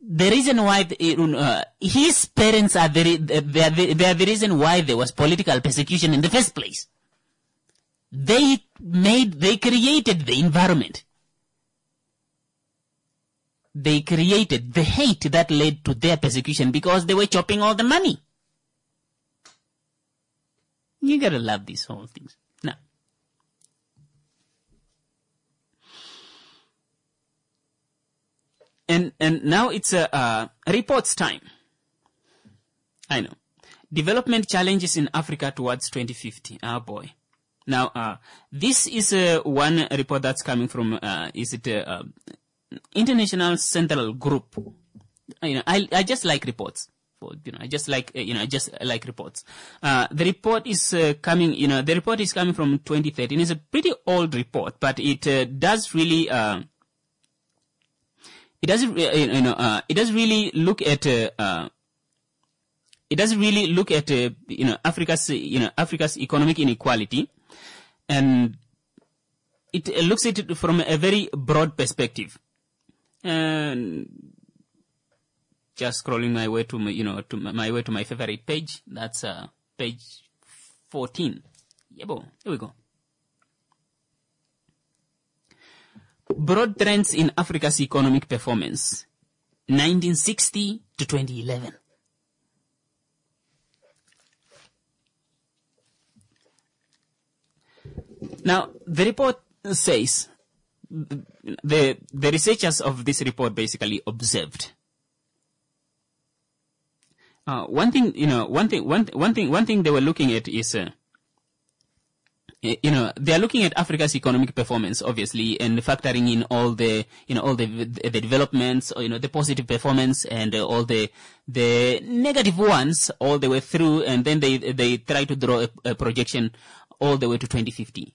his parents are they are the reason why there was political persecution in the first place. They created the environment. They created the hate that led to their persecution because they were chopping all the money. You gotta love these whole things. Now, and now it's reports time. I know. Development challenges in Africa towards 2050. Oh boy. Now, this is one report that's coming from, International Central Group. I just like reports. I just like reports. The report is coming from 2013. It's a pretty old report, but it does really, look at Africa's economic inequality. And it looks at it from a very broad perspective. And just scrolling my way to my favorite page. That's page 14. Yeah, here we go. Broad trends in Africa's economic performance, 1960 to 2011. Now, the report says, the researchers of this report basically observed. One thing they were looking at is, they are looking at Africa's economic performance, obviously, and factoring in all the developments, the positive performance and all the negative ones all the way through, and then they try to draw a projection all the way to 2050.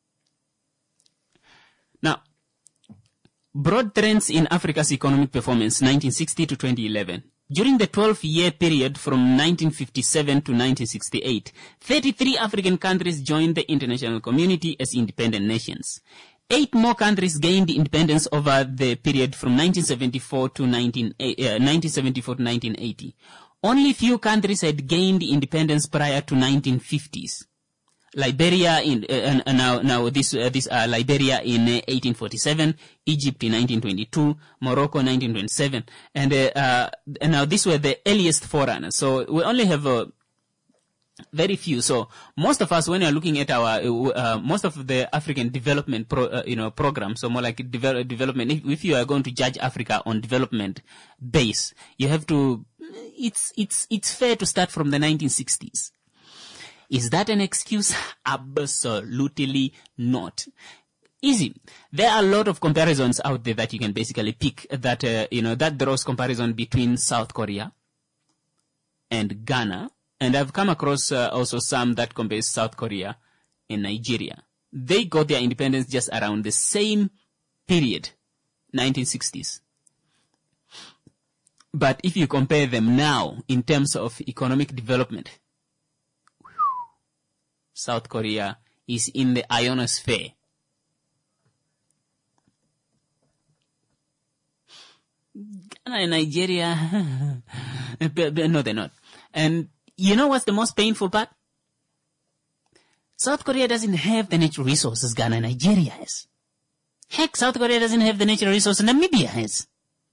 Now, broad trends in Africa's economic performance, 1960 to 2011. During the 12-year period from 1957 to 1968, 33 African countries joined the international community as independent nations. 8 more countries gained independence over the period from 1974 to 1980. Only few countries had gained independence prior to 1950s. Liberia Liberia in 1847, Egypt in 1922, Morocco 1927, and now these were the earliest forerunners. So we only have very few. So most of us, when you're looking at our most of the African development programs, so more like development. If you are going to judge Africa on development base, you have to. It's fair to start from the 1960s. Is that an excuse? Absolutely not. Easy. There are a lot of comparisons out there that you can basically pick that, that draws comparison between South Korea and Ghana. And I've come across also some that compares South Korea and Nigeria. They got their independence just around the same period, 1960s. But if you compare them now in terms of economic development, South Korea is in the ionosphere. Ghana and Nigeria, no, they're not. And you know what's the most painful part? South Korea doesn't have the natural resources Ghana and Nigeria has. Heck, South Korea doesn't have the natural resources Namibia has.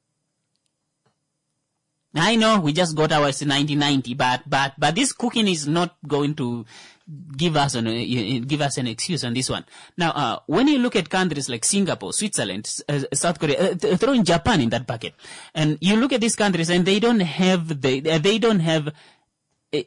I know we just got ours in 1990, but this cooking is not going to give us an excuse on this one. Now, when you look at countries like Singapore, Switzerland, South Korea, throw in Japan in that bucket, and you look at these countries and they don't have the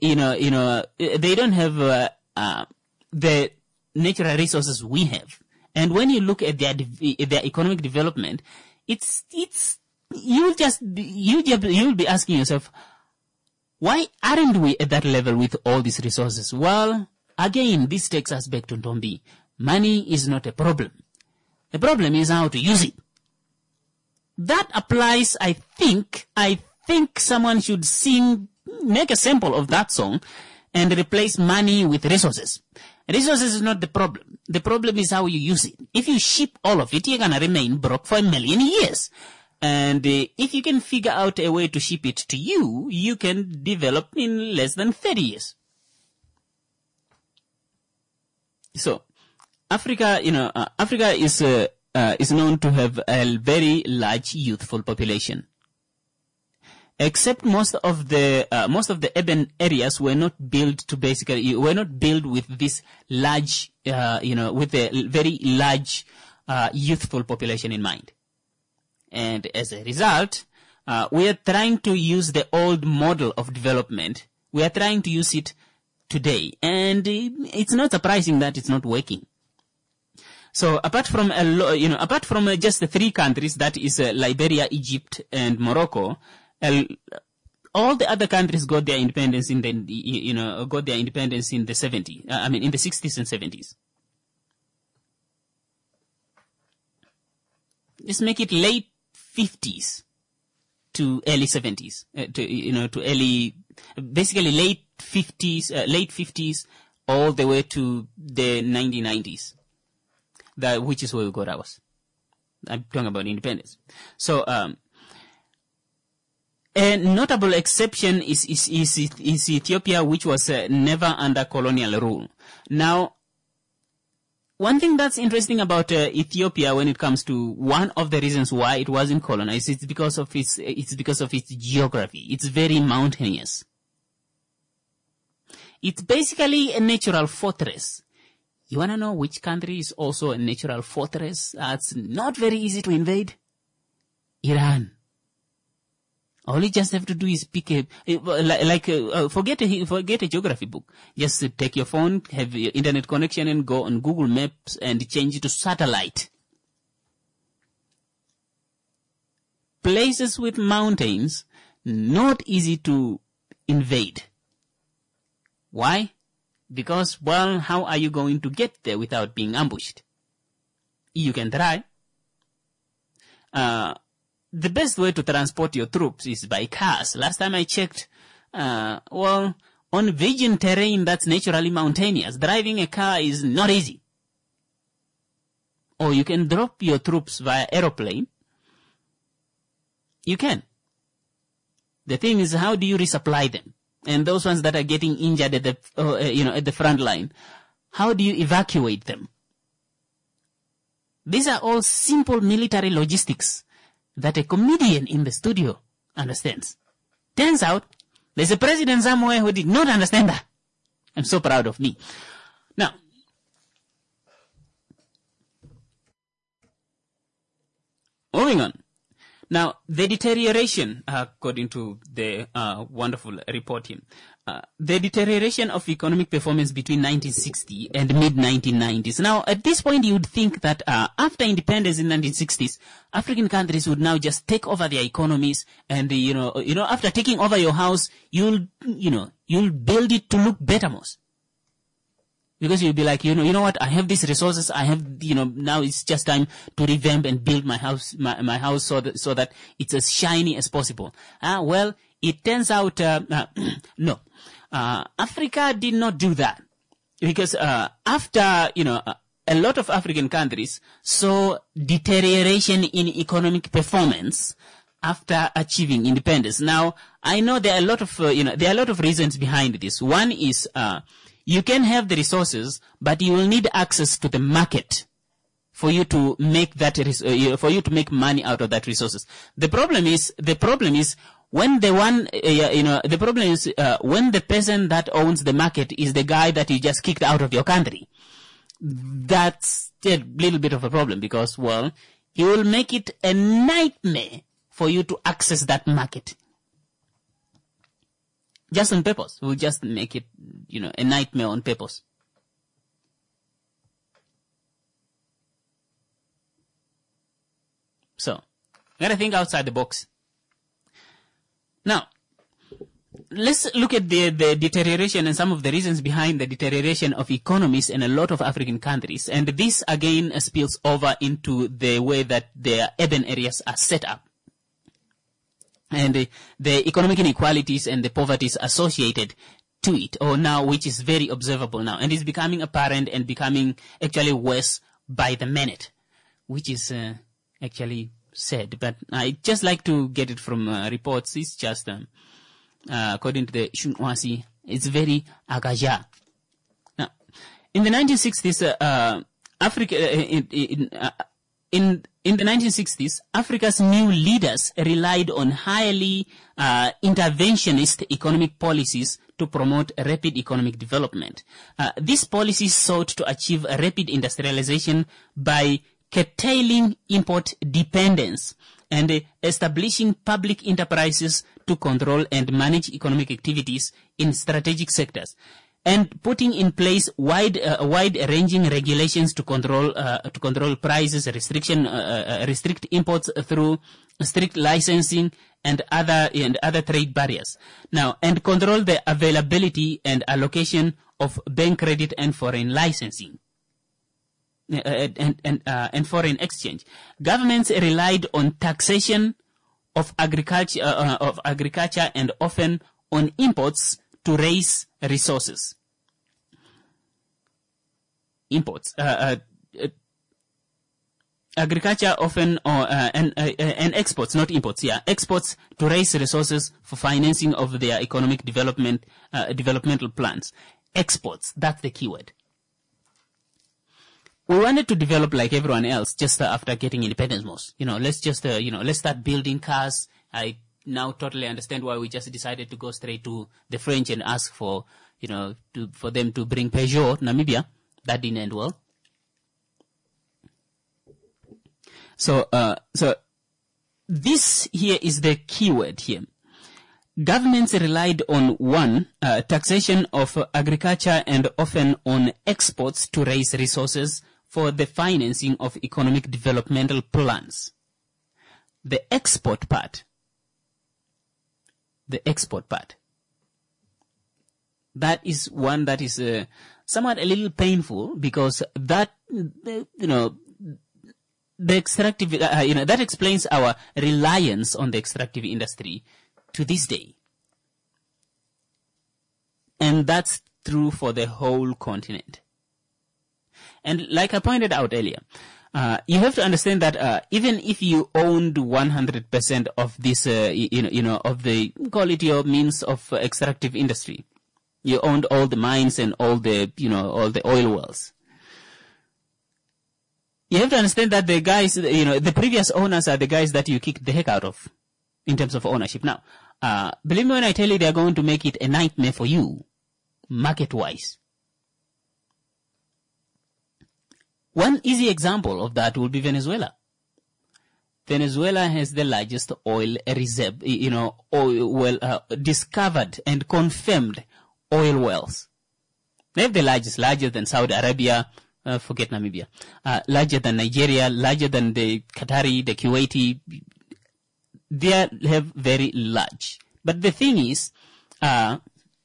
natural resources we have. And when you look at their economic development, you'll be asking yourself, why aren't we at that level with all these resources? Well, again, this takes us back to Ntombi. Money is not a problem. The problem is how to use it. That applies, I think someone should make a sample of that song and replace money with resources. Resources is not the problem. The problem is how you use it. If you ship all of it, you're going to remain broke for 1,000,000 years. And if you can figure out a way to ship it to you, you can develop in less than 30 years. So, Africa is known to have a very large youthful population. Except most of the urban areas were not built with this large, with a very large youthful population in mind. And as a result, we are trying to use the old model of development. We are trying to use it today, and it's not surprising that it's not working. So apart from just the three countries, that is Liberia, Egypt, and Morocco, all the other countries got their independence in the 70s. In the 60s and 70s. Let's make it late 50s to early 70s. Basically late 50s, all the way to the 1990s. Which is where we got ours. I'm talking about independence. So, a notable exception is Ethiopia, which was never under colonial rule. Now, one thing that's interesting about Ethiopia when it comes to one of the reasons why it wasn't colonized, it's because of its geography. It's very mountainous. It's basically a natural fortress. You want to know which country is also a natural fortress that's not very easy to invade? Iran. All you just have to do is pick forget a geography book. Just take your phone, have your internet connection, and go on Google Maps and change it to satellite. Places with mountains, not easy to invade. Why? Because, well, how are you going to get there without being ambushed? You can try. The best way to transport your troops is by cars. Last time I checked, on virgin terrain that's naturally mountainous, driving a car is not easy. Or you can drop your troops via aeroplane. You can. The thing is, how do you resupply them? And those ones that are getting injured at the front line, how do you evacuate them? These are all simple military logistics that a comedian in the studio understands. Turns out, there's a president somewhere who did not understand that. I'm so proud of me. Now, moving on. Now, the deterioration, according to the wonderful report here, the deterioration of economic performance between 1960 and mid-1990s. Now, at this point, you would think that after independence in the 1960s, African countries would now just take over their economies, and after taking over your house, you'll build it to look better most. Because you'll be like, you know what, I have these resources, I have, now it's just time to revamp and build my house, my house so that it's as shiny as possible. Well, it turns out, no. Africa did not do that. Because, after, a lot of African countries saw deterioration in economic performance after achieving independence. Now, I know there are a lot of reasons behind this. One is, you can have the resources, but you will need access to the market for you to make money out of that resources. The problem is when when the person that owns the market is the guy that you just kicked out of your country. That's a little bit of a problem because, well, he will make it a nightmare for you to access that market. Just on purpose. We'll just make it, a nightmare on purpose. We got to think outside the box. Now, let's look at the deterioration and some of the reasons behind the deterioration of economies in a lot of African countries. And this again spills over into the way that their urban areas are set up. And the economic inequalities and the poverties associated to it, or now, which is very observable now. And it's becoming apparent and becoming actually worse by the minute, which is actually sad. But I just like to get it from reports. It's just, according to the Shunwasi, it's very agaja. Now, in the 1960s, in the 1960s, Africa's new leaders relied on highly interventionist economic policies to promote rapid economic development. These policies sought to achieve a rapid industrialization by curtailing import dependence and establishing public enterprises to control and manage economic activities in strategic sectors, and putting in place wide-ranging regulations to control prices, restrict imports through strict licensing and other trade barriers. Now, and control the availability and allocation of bank credit and foreign licensing. And foreign exchange. Governments relied on taxation of agriculture and often on imports to raise resources. Imports, agriculture often, and exports, not imports, exports to raise resources for financing of their economic developmental plans. Exports, that's the keyword. We wanted to develop like everyone else just after getting independence most. Let's just, let's start building cars. I now totally understand why we just decided to go straight to the French and ask for, for them to bring Peugeot, Namibia. That didn't end well. So this here is the keyword here. Governments relied on one, taxation of agriculture and often on exports to raise resources for the financing of economic developmental plans. The export part. That is one that is somewhat a little painful because that, the extractive, that explains our reliance on the extractive industry to this day. And that's true for the whole continent. And like I pointed out earlier, you have to understand that even if you owned 100% of this, of the quality or means of extractive industry, you owned all the mines and all the oil wells. You have to understand that the guys, the previous owners are the guys that you kicked the heck out of in terms of ownership. Now, believe me when I tell you they're going to make it a nightmare for you, market-wise. One easy example of that will be Venezuela. Venezuela has the largest oil reserve, discovered and confirmed oil wells. They have the largest, larger than Saudi Arabia, forget Namibia, larger than Nigeria, larger than the Qatari, the Kuwaiti. They have very large. But the thing is, at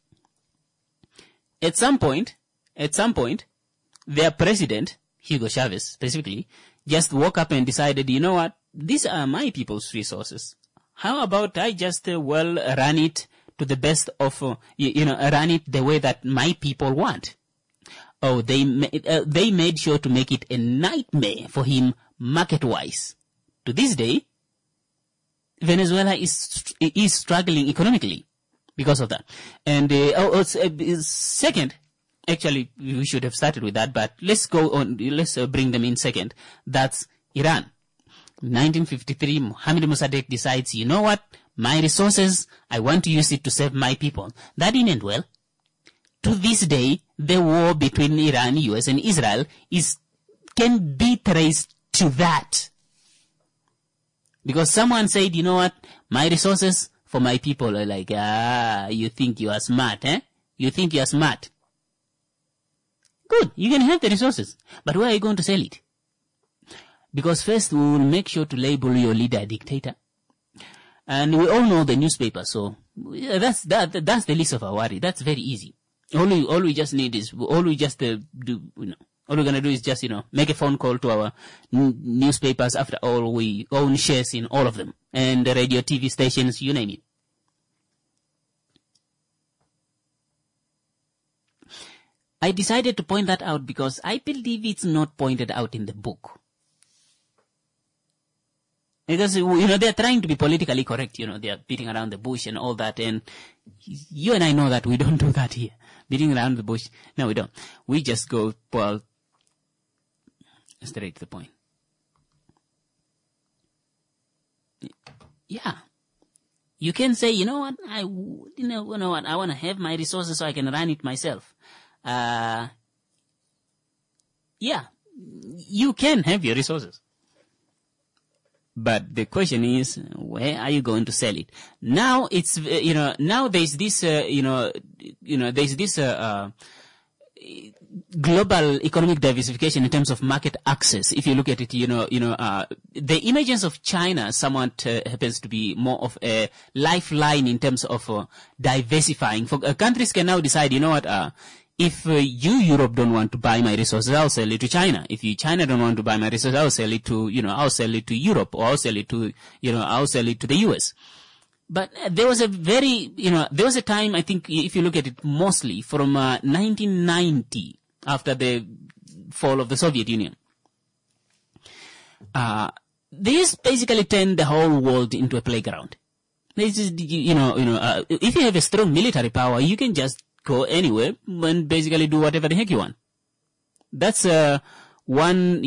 some point, their president, Hugo Chavez specifically, just woke up and decided, you know what, these are my people's resources. How about I just, run it to the best of, run it the way that my people want. Oh, they made sure to make it a nightmare for him market-wise. To this day, Venezuela is struggling economically because of that. And second, actually, we should have started with that, but let's go on. Let's bring them in second. That's Iran. 1953, Mohammad Mossadegh decides, you know what? My resources, I want to use it to save my people. That didn't end well. To this day, the war between Iran, US, and Israel can be traced to that. Because someone said, you know what? My resources for my people are like, you think you are smart, eh? You think you are smart. Good, you can have the resources, but where are you going to sell it? Because first we will make sure to label your leader a dictator. And we all know the newspaper, so that's the least of our worry. That's very easy. All we just need is, all we're gonna do is just, make a phone call to our newspapers. After all, we own shares in all of them. And the radio, TV stations, you name it. I decided to point that out because I believe it's not pointed out in the book. Because, they're trying to be politically correct, they're beating around the bush and all that, and you and I know that we don't do that here. Beating around the bush, no, we don't. We just go, straight to the point. Yeah. You can say, I want to have my resources so I can run it myself. Yeah. You can have your resources. But the question is, where are you going to sell it? Now it's, now there's this, there's this, global economic diversification in terms of market access. If you look at it, the emergence of China somewhat happens to be more of a lifeline in terms of diversifying. For countries can now decide, if you, Europe, don't want to buy my resources, I'll sell it to China. If China don't want to buy my resources, I'll sell it to, I'll sell it to Europe, or I'll sell it to, I'll sell it to the US. But there was a there was a time, I think, if you look at it mostly from 1990, after the fall of the Soviet Union. This basically turned the whole world into a playground. This is, if you have a strong military power, you can just go anywhere and basically do whatever the heck you want. That's one,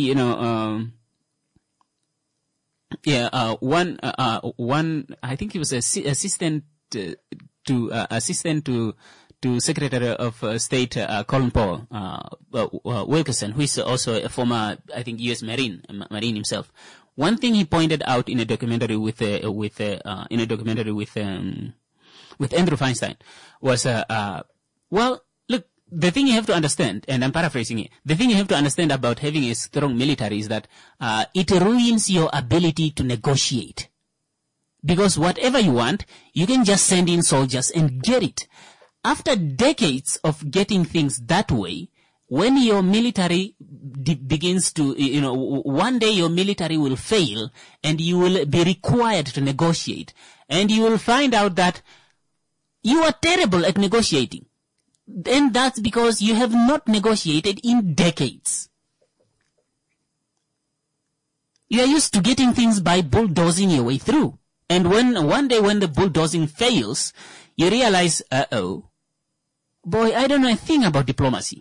I think he was assistant to Secretary of State Colin Powell Wilkerson, who is also a former, I think, U.S. Marine himself. One thing he pointed out in a documentary with Andrew Feinstein was well, look, the thing you have to understand, and I'm paraphrasing it, the thing you have to understand about having a strong military is that it ruins your ability to negotiate. Because whatever you want, you can just send in soldiers and get it. After decades of getting things that way, when your military begins to, one day your military will fail and you will be required to negotiate. And you will find out that you are terrible at negotiating. Then that's because you have not negotiated in decades. You are used to getting things by bulldozing your way through. And one day when the bulldozing fails, you realize, boy, I don't know a thing about diplomacy.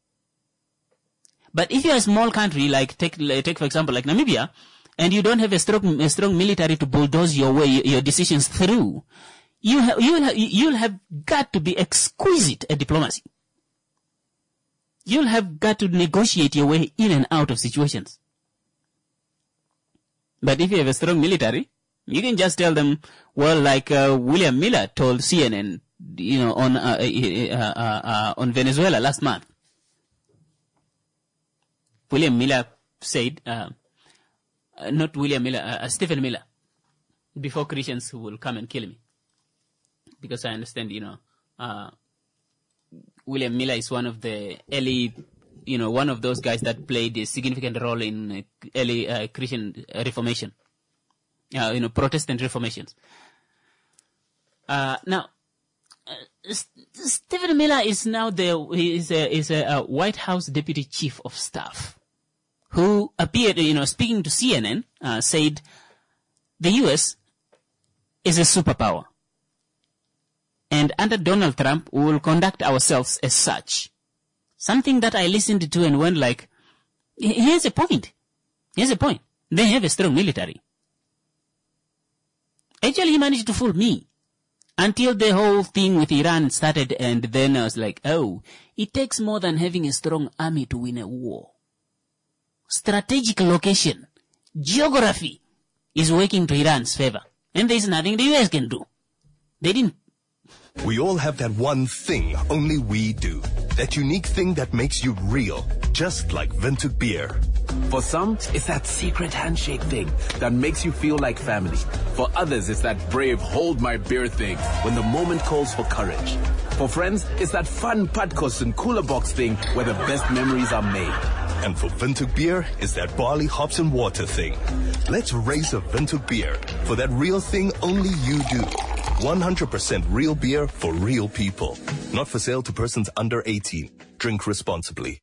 But if you're a small country, like take for example, like Namibia, and you don't have a strong military to bulldoze your decisions through, you'll have got to be exquisite at diplomacy. You'll have got to negotiate your way in and out of situations. But if you have a strong military, you can just tell them, well, like William Miller told CNN, on Venezuela last month. William Miller said, not William Miller, Stephen Miller, before Christians who will come and kill me. Because I understand, William Miller is one of the early, one of those guys that played a significant role in early Christian Reformation, Protestant Reformations. Now, Stephen Miller is now is a White House Deputy Chief of Staff, who appeared, speaking to CNN, said the U.S. is a superpower. And under Donald Trump, we will conduct ourselves as such. Something that I listened to and went like, here's a point. Here's a point. They have a strong military. Actually, he managed to fool me. Until the whole thing with Iran started, and then I was like, it takes more than having a strong army to win a war. Strategic location, geography is working to Iran's favor. And there's nothing the US can do. They didn't. We all have that one thing only we do. That unique thing that makes you real, just like Vinted beer. For some, it's that secret handshake thing that makes you feel like family. For others, it's that brave hold my beer thing when the moment calls for courage. For friends, it's that fun Padkos and cooler box thing where the best memories are made. And for Windhoek beer, it's that barley, hops and water thing. Let's raise a Windhoek beer for that real thing only you do. 100% real beer for real people. Not for sale to persons under 18. Drink responsibly.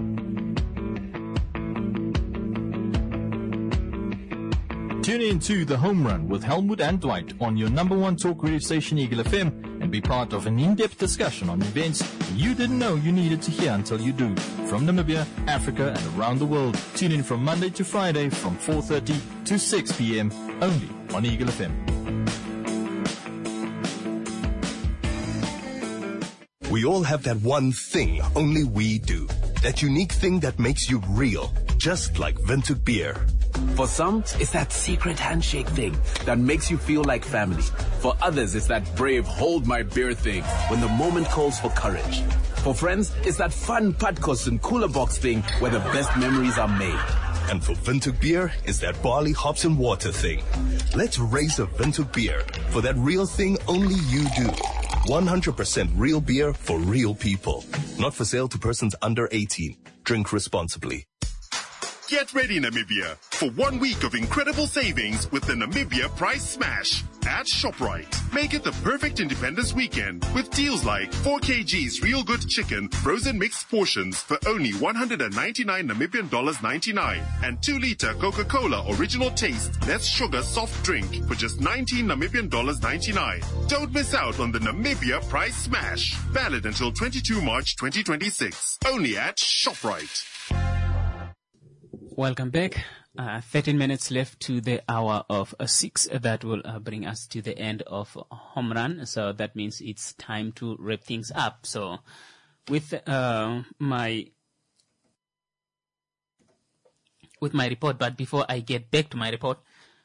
Tune in to The Home Run with Helmut and Dwight on your number one talk radio station, Eagle FM, and be part of an in-depth discussion on events you didn't know you needed to hear until you do. From Namibia, Africa, and around the world. Tune in from Monday to Friday from 4:30 to 6 p.m. only on Eagle FM. We all have that one thing only we do. That unique thing that makes you real, just like Windhoek beer. For some, it's that secret handshake thing that makes you feel like family. For others, it's that brave hold my beer thing when the moment calls for courage. For friends, it's that fun Padkos and cooler box thing where the best memories are made. And for Windhoek beer, it's that barley, hops and water thing. Let's raise a Windhoek beer for that real thing only you do. 100% real beer for real people. Not for sale to persons under 18. Drink responsibly. Get ready, Namibia, for 1 week of incredible savings with the Namibia Price Smash at ShopRite. Make it the perfect Independence weekend with deals like 4 kgs Real Good Chicken frozen mixed portions for only 199 Namibian dollars 99 and 2-liter Coca-Cola Original Taste Less Sugar soft drink for just 19 Namibian dollars 99. Don't miss out on the Namibia Price Smash. Valid until 22 March 2026. Only at ShopRite. Welcome back. 13 minutes left to the hour of 6. That will bring us to the end of Home Run. So that means it's time to wrap things up. So with my report, but before I get back to my report,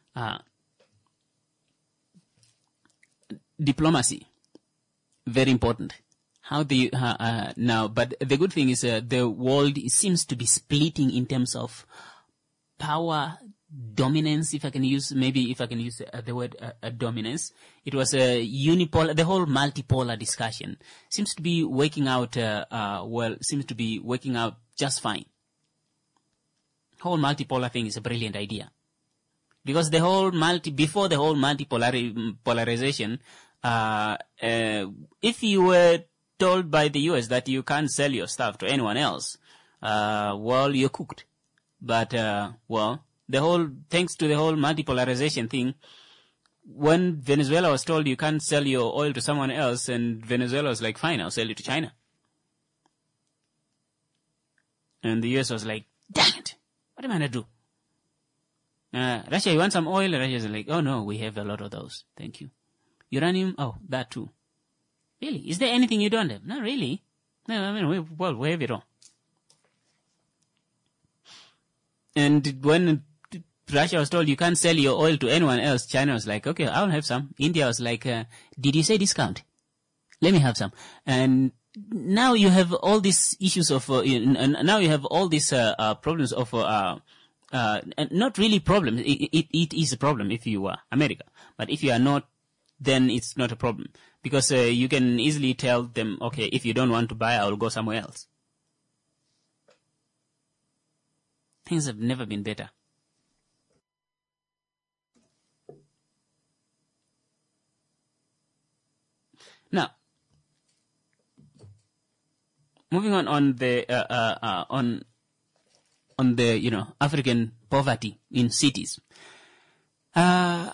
diplomacy, very important. How do you now? But the good thing is the world seems to be splitting in terms of power dominance. If I can use the word dominance, it was a unipolar. The whole multipolar discussion seems to be working out. Seems to be working out just fine. Whole multipolar thing is a brilliant idea, because before the whole polarization, if you were told by the US that you can't sell your stuff to anyone else, you're cooked. But, thanks to the whole multipolarization thing, when Venezuela was told you can't sell your oil to someone else, and Venezuela was like, fine, I'll sell it to China. And the US was like, dang it, what am I going to do? Russia, you want some oil? And Russia's like, oh no, we have a lot of those. Thank you. Uranium? Oh, that too. Really? Is there anything you don't have? Not really. No, I mean, we have it all. And when Russia was told you can't sell your oil to anyone else, China was like, okay, I'll have some. India was like, did you say discount? Let me have some. And now you have all these issues of, now you have all these problems of, not really problems. It is a problem if you are America. But if you are not, then it's not a problem. Because you can easily tell them, okay, if you don't want to buy, I'll go somewhere else. Things have never been better. Now, moving on the African poverty in cities. I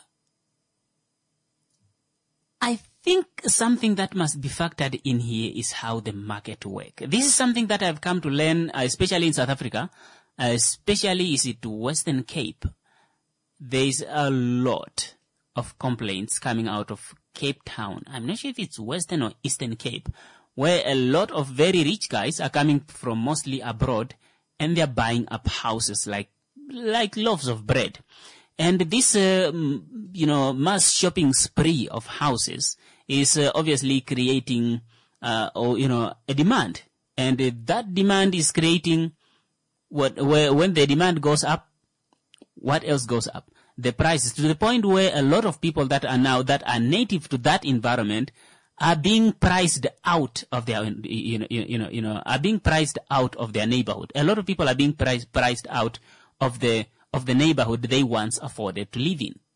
think something that must be factored in here is how the market works. This is something that I've come to learn, especially in South Africa, especially is it Western Cape. There's a lot of complaints coming out of Cape Town. I'm not sure if it's Western or Eastern Cape, where a lot of very rich guys are coming from mostly abroad, and they're buying up houses like loaves of bread. And this, mass shopping spree of houses is obviously creating, a demand. And that demand is creating when the demand goes up, what else goes up? The prices, to the point where a lot of people that are native to that environment are being priced out of their, are being priced out of their neighborhood. A lot of people are being priced out of the neighborhood they once afforded to live in.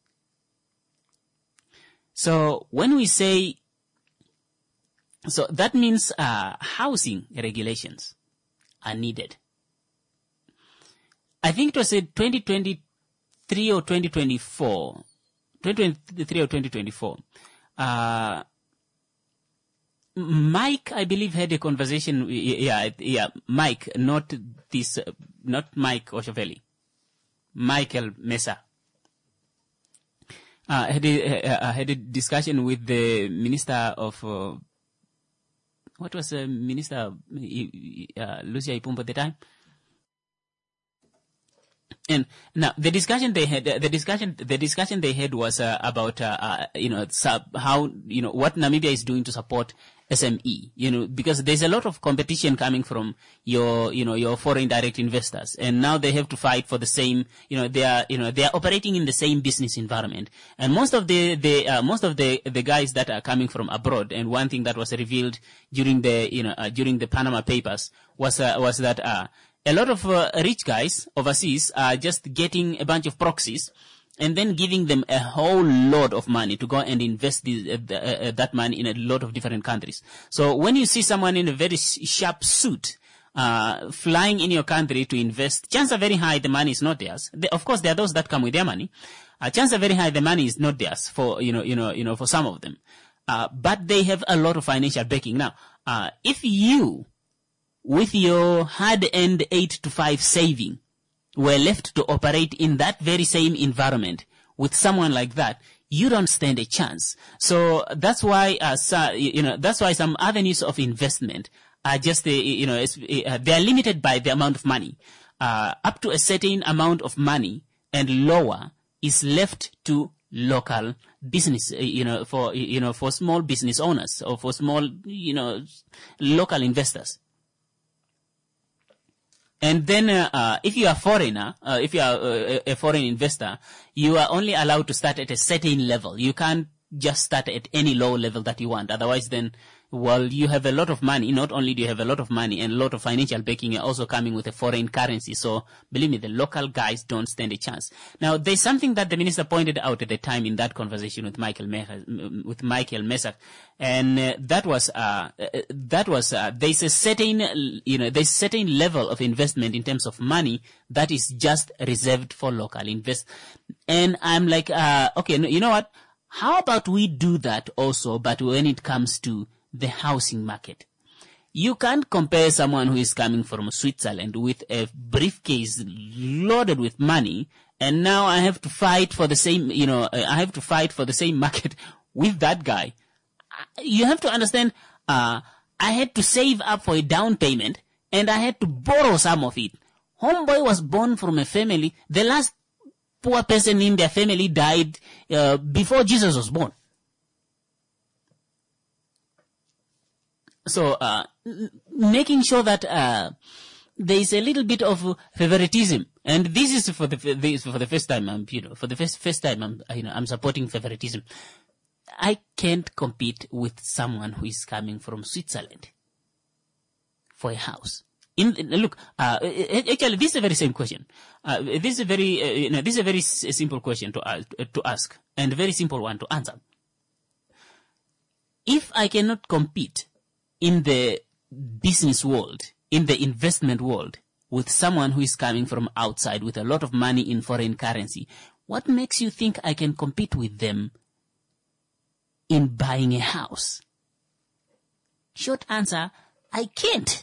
So when we say, so that means housing regulations are needed. I think it was 2023 or 2024. 2023 or 2024. Mike, I believe, had a conversation. Yeah, Mike, not Mike Oshovelli. Michael Mesa. Had a discussion with the Minister of, what was the Minister, Lucia Ipumbo at the time? And now the discussion they had was about how what Namibia is doing to support SME, because there's a lot of competition coming from your foreign direct investors, and now they have to fight for the same, they are operating in the same business environment, and most of the guys that are coming from abroad, and one thing that was revealed during the Panama Papers was that a lot of rich guys overseas are just getting a bunch of proxies and then giving them a whole lot of money to go and invest that money in a lot of different countries. So when you see someone in a very sharp suit flying in your country to invest, chances are very high the money is not theirs. Of course, there are those that come with their money. Chances are very high the money is not theirs for for some of them. But they have a lot of financial backing. Now, if you, with your hard-earned 8 to 5 saving, were left to operate in that very same environment with someone like that, you don't stand a chance. So that's why, that's why some avenues of investment are just, they are limited by the amount of money. Up to a certain amount of money and lower is left to local business, for small business owners or for small, local investors. And then, if you are a foreigner, if you are a foreign investor, you are only allowed to start at a certain level. You can't just start at any low level that you want. Otherwise, then, well, you have a lot of money. Not only do you have a lot of money and a lot of financial backing, you're also coming with a foreign currency. So, believe me, the local guys don't stand a chance. Now, there's something that the minister pointed out at the time in that conversation with Michael Mesa, and that was there's a certain level of investment in terms of money that is just reserved for local invest. And I'm like, okay, you know what? How about we do that also, but when it comes to the housing market? You can't compare someone who is coming from Switzerland with a briefcase loaded with money, and now I have to fight for the same, I have to fight for the same market with that guy. You have to understand, I had to save up for a down payment, and I had to borrow some of it. Homeboy was born from a family, the last poor person in their family died before Jesus was born. So, making sure that there is a little bit of favoritism, and this is for the first time. I'm supporting favoritism. I can't compete with someone who is coming from Switzerland for a house. Look, actually, this is a very same question. This is a very simple question to ask, and a very simple one to answer. If I cannot compete in the business world, in the investment world, with someone who is coming from outside with a lot of money in foreign currency, what makes you think I can compete with them in buying a house? Short answer, I can't.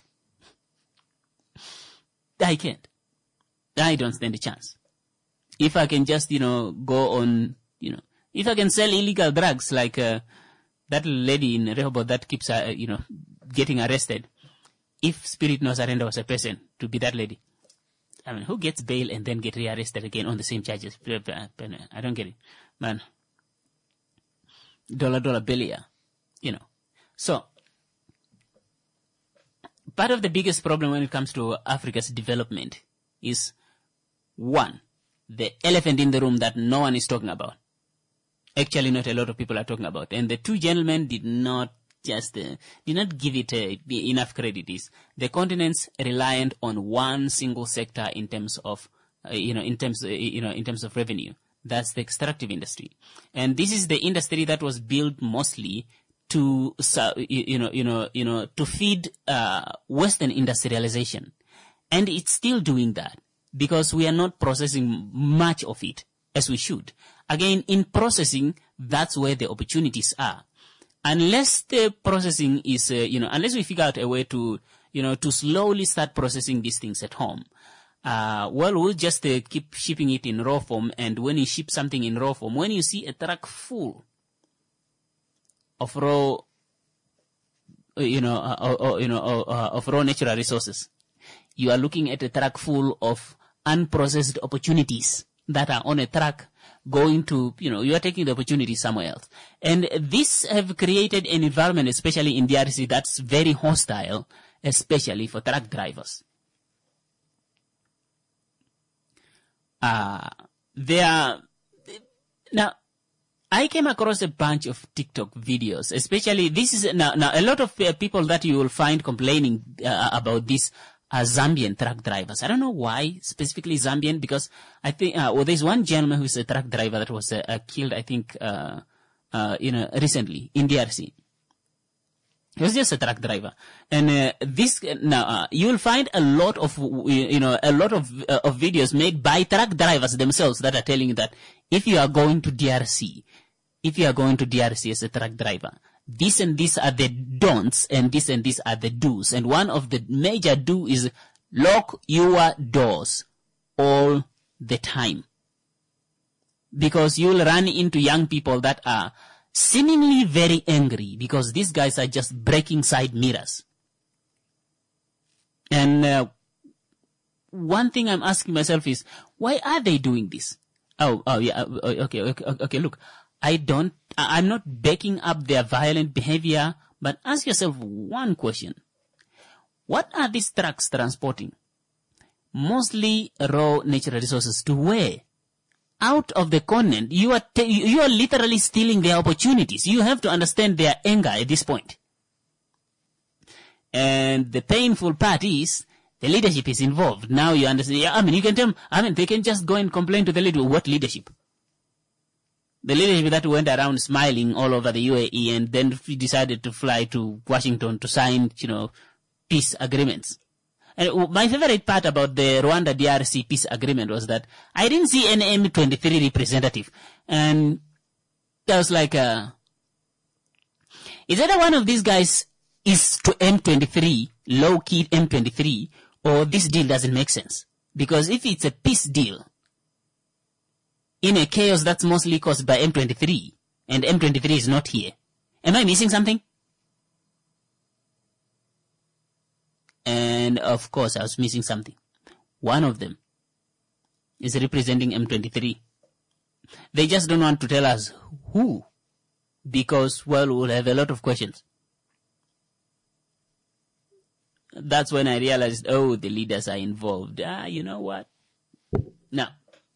I can't. I don't stand a chance. If I can just, go on, if I can sell illegal drugs like that lady in Rehoboth that keeps, getting arrested. If Spirit No Surrender was a person to be that lady, I mean, who gets bail and then get rearrested again on the same charges? I don't get it, man. Dollar bill, So, part of the biggest problem when it comes to Africa's development is one, the elephant in the room that no one is talking about. Actually, not a lot of people are talking about. And the two gentlemen did not give it enough credit. Is the continent's reliant on one single sector in terms of in terms of revenue. That's the extractive industry, and this is the industry that was built mostly to to feed Western industrialization, and it's still doing that because we are not processing much of it as we should. Again, in processing, that's where the opportunities are. Unless the processing is, unless we figure out a way to, to slowly start processing these things at home, we'll just keep shipping it in raw form. And when you ship something in raw form, when you see a truck full of raw, of raw natural resources, you are looking at a truck full of unprocessed opportunities that are on a truck going to, you are taking the opportunity somewhere else. And this have created an environment, especially in DRC, that's very hostile, especially for truck drivers. Now, I came across a bunch of TikTok videos, especially this is, now a lot of people that you will find complaining about this are Zambian truck drivers. I don't know why, specifically Zambian, because I think, there's one gentleman who's a truck driver that was killed, I think, recently in DRC. He was just a truck driver. And, you will find a lot of, of videos made by truck drivers themselves that are telling you that if you are going to DRC as a truck driver, this and these are the don'ts, and these are the do's. And one of the major do is lock your doors all the time. Because you'll run into young people that are seemingly very angry because these guys are just breaking side mirrors. And one thing I'm asking myself is, why are they doing this? Okay, look. I'm not backing up their violent behavior, but ask yourself one question. What are these trucks transporting? Mostly raw natural resources to where? Out of the continent. You are literally stealing their opportunities. You have to understand their anger at this point. And the painful part is, the leadership is involved. Now you understand. You can tell them, they can just go and complain to the leader. What leadership? The leadership that went around smiling all over the UAE and then decided to fly to Washington to sign, peace agreements. And my favorite part about the Rwanda DRC peace agreement was that I didn't see an M23 representative. And I was like, is either one of these guys is to M23, low-key M23, or this deal doesn't make sense? Because if it's a peace deal, in a chaos that's mostly caused by M23, and M23 is not here. Am I missing something? And of course I was missing something. One of them is representing M23. They just don't want to tell us who, because, we'll have a lot of questions. That's when I realized, the leaders are involved. You know what? Now,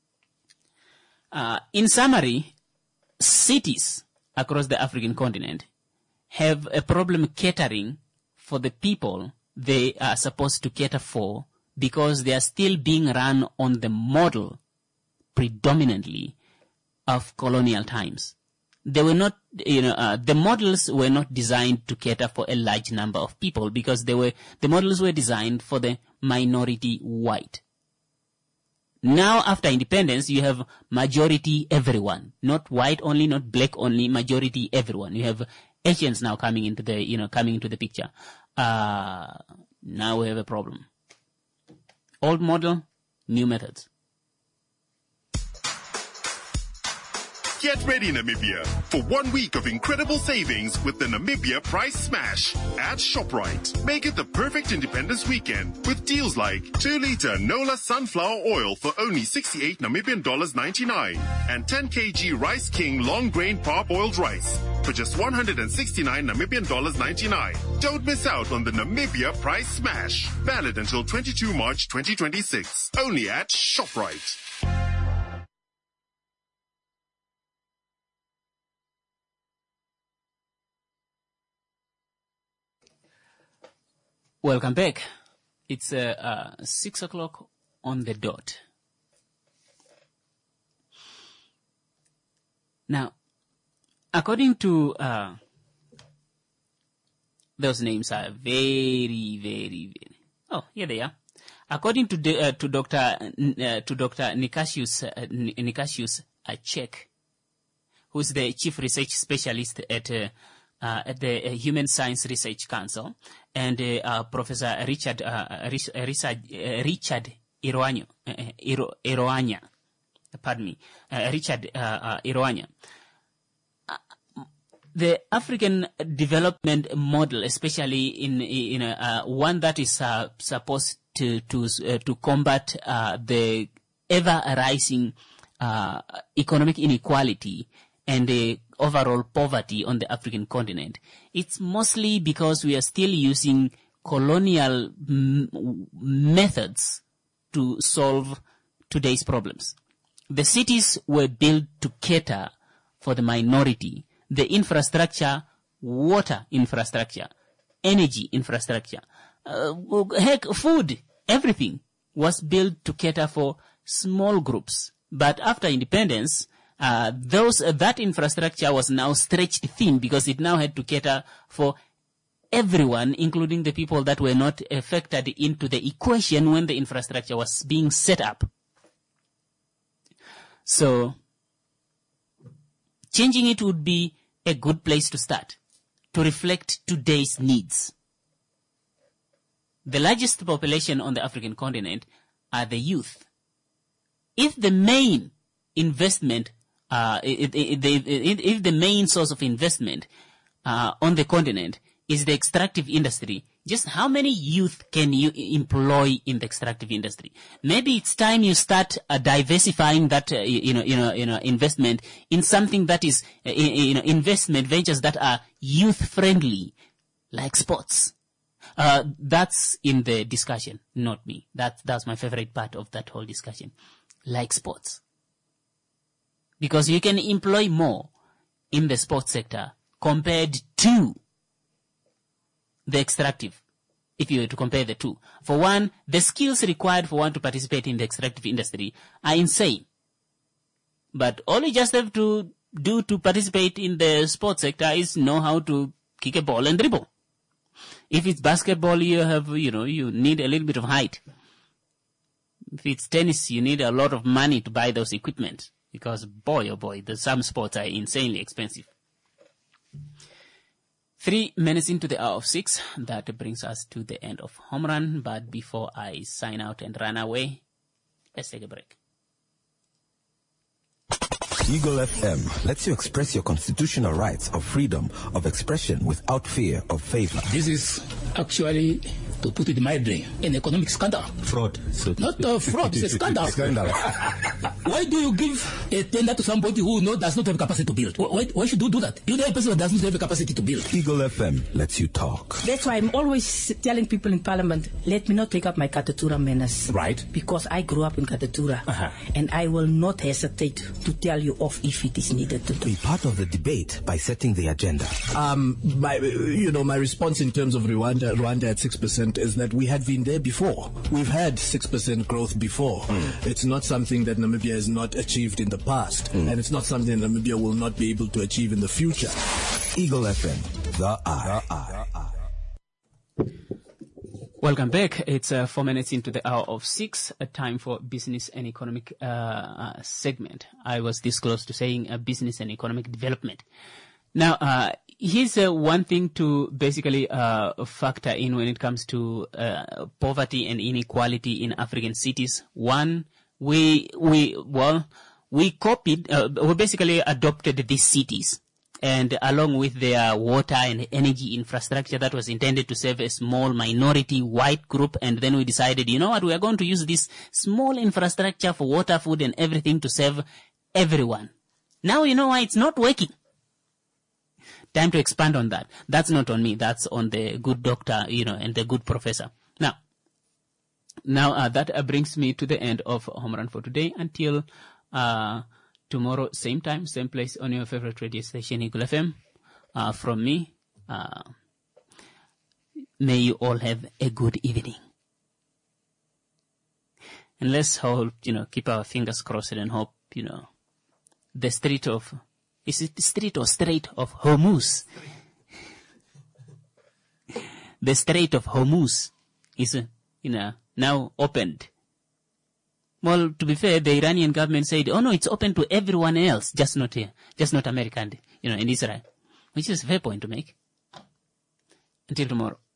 in summary, cities across the African continent have a problem catering for the people they are supposed to cater for because they are still being run on the model predominantly of colonial times. They were not, the models were not designed to cater for a large number of people because the models were designed for the minority white. Now, after independence, you have majority everyone, not white only, not black only, majority everyone. You have Asians now coming into the picture. Now we have a problem. Old model, new methods. Get ready, Namibia, for 1 week of incredible savings with the Namibia Price Smash at ShopRite. Make it the perfect independence weekend with deals like 2-liter Nola sunflower oil for only 68 Namibian dollars 99 and 10 kg Rice King long grain parboiled rice for just 169 Namibian dollars 99. Don't miss out on the Namibia Price Smash. Valid until 22 March 2026. Only at ShopRite. Welcome back. It's 6 o'clock on the dot. Now, according to those names are very. Oh, here they are. According to Dr. Nicasius Chek, who's the chief research specialist at the Human Science Research Council, and Professor Richard Iroanya. Richard Iroanya. The African development model, especially in one that is supposed to combat the ever rising economic inequality and the overall poverty on the African continent, it's mostly because we are still using colonial methods to solve today's problems. The cities were built to cater for the minority. The infrastructure, water infrastructure, energy infrastructure, heck, food, everything was built to cater for small groups. But after independence, that infrastructure was now stretched thin because it now had to cater for everyone, including the people that were not factored into the equation when the infrastructure was being set up. So, changing it would be a good place to start, to reflect today's needs. The largest population on the African continent are the youth. If the main investment, if the main source of investment on the continent is the extractive industry, just how many youth can you employ in the extractive industry? Maybe it's time you start diversifying that, investment in something that is, investment ventures that are youth friendly, like sports. That's in the discussion, not me. That's my favorite part of that whole discussion, like sports. Because you can employ more in the sports sector compared to the extractive, if you were to compare the two. For one, the skills required for one to participate in the extractive industry are insane. But all you just have to do to participate in the sports sector is know how to kick a ball and dribble. If it's basketball, you need a little bit of height. If it's tennis, you need a lot of money to buy those equipment. Because boy, oh boy, some sports are insanely expensive. 3 minutes into the hour of 6, that brings us to the end of Home Run. But before I sign out and run away, let's take a break. Eagle FM lets you express your constitutional rights of freedom of expression without fear of favor. This is actually, to put it mildly, an economic scandal. Fraud. So not a fraud, it's a scandal. Why do you give a tender to somebody who does not have capacity to build? Why should you do that? You know a person that does not have a capacity to build. Eagle FM lets you talk. That's why I'm always telling people in Parliament, let me not take up my Katatura menace. Right. Because I grew up in Katatura. And I will not hesitate to tell you off if it is needed to do. Be part of the debate by setting the agenda. My response in terms of Rwanda at 6% is that we had been there before. We've had 6% growth before. It's not something that Namibia has not achieved in the past, and it's not something Namibia will not be able to achieve in the future. Eagle FM, the eye. Welcome back. It's 4 minutes into the hour of 6, a time for business and economic segment. I was this close to saying business and economic development. Now, here's one thing to basically factor in when it comes to poverty and inequality in African cities. One, we basically adopted these cities, and along with their water and energy infrastructure that was intended to serve a small minority white group, and then we decided, you know what, we are going to use this small infrastructure for water, food, and everything to serve everyone. Now you know why it's not working. Time to expand on that. That's not on me. That's on the good doctor, and the good professor. Now that brings me to the end of Home Run for today. Until tomorrow, same time, same place on your favorite radio station, Eagle FM. From me, may you all have a good evening. And let's hope, keep our fingers crossed and hope, the Strait of, is it Strait or Strait of Hormuz? The Strait of Hormuz is, now opened. Well, to be fair, the Iranian government said, oh no, it's open to everyone else, just not here, just not America and, in Israel, which is a fair point to make. Until tomorrow.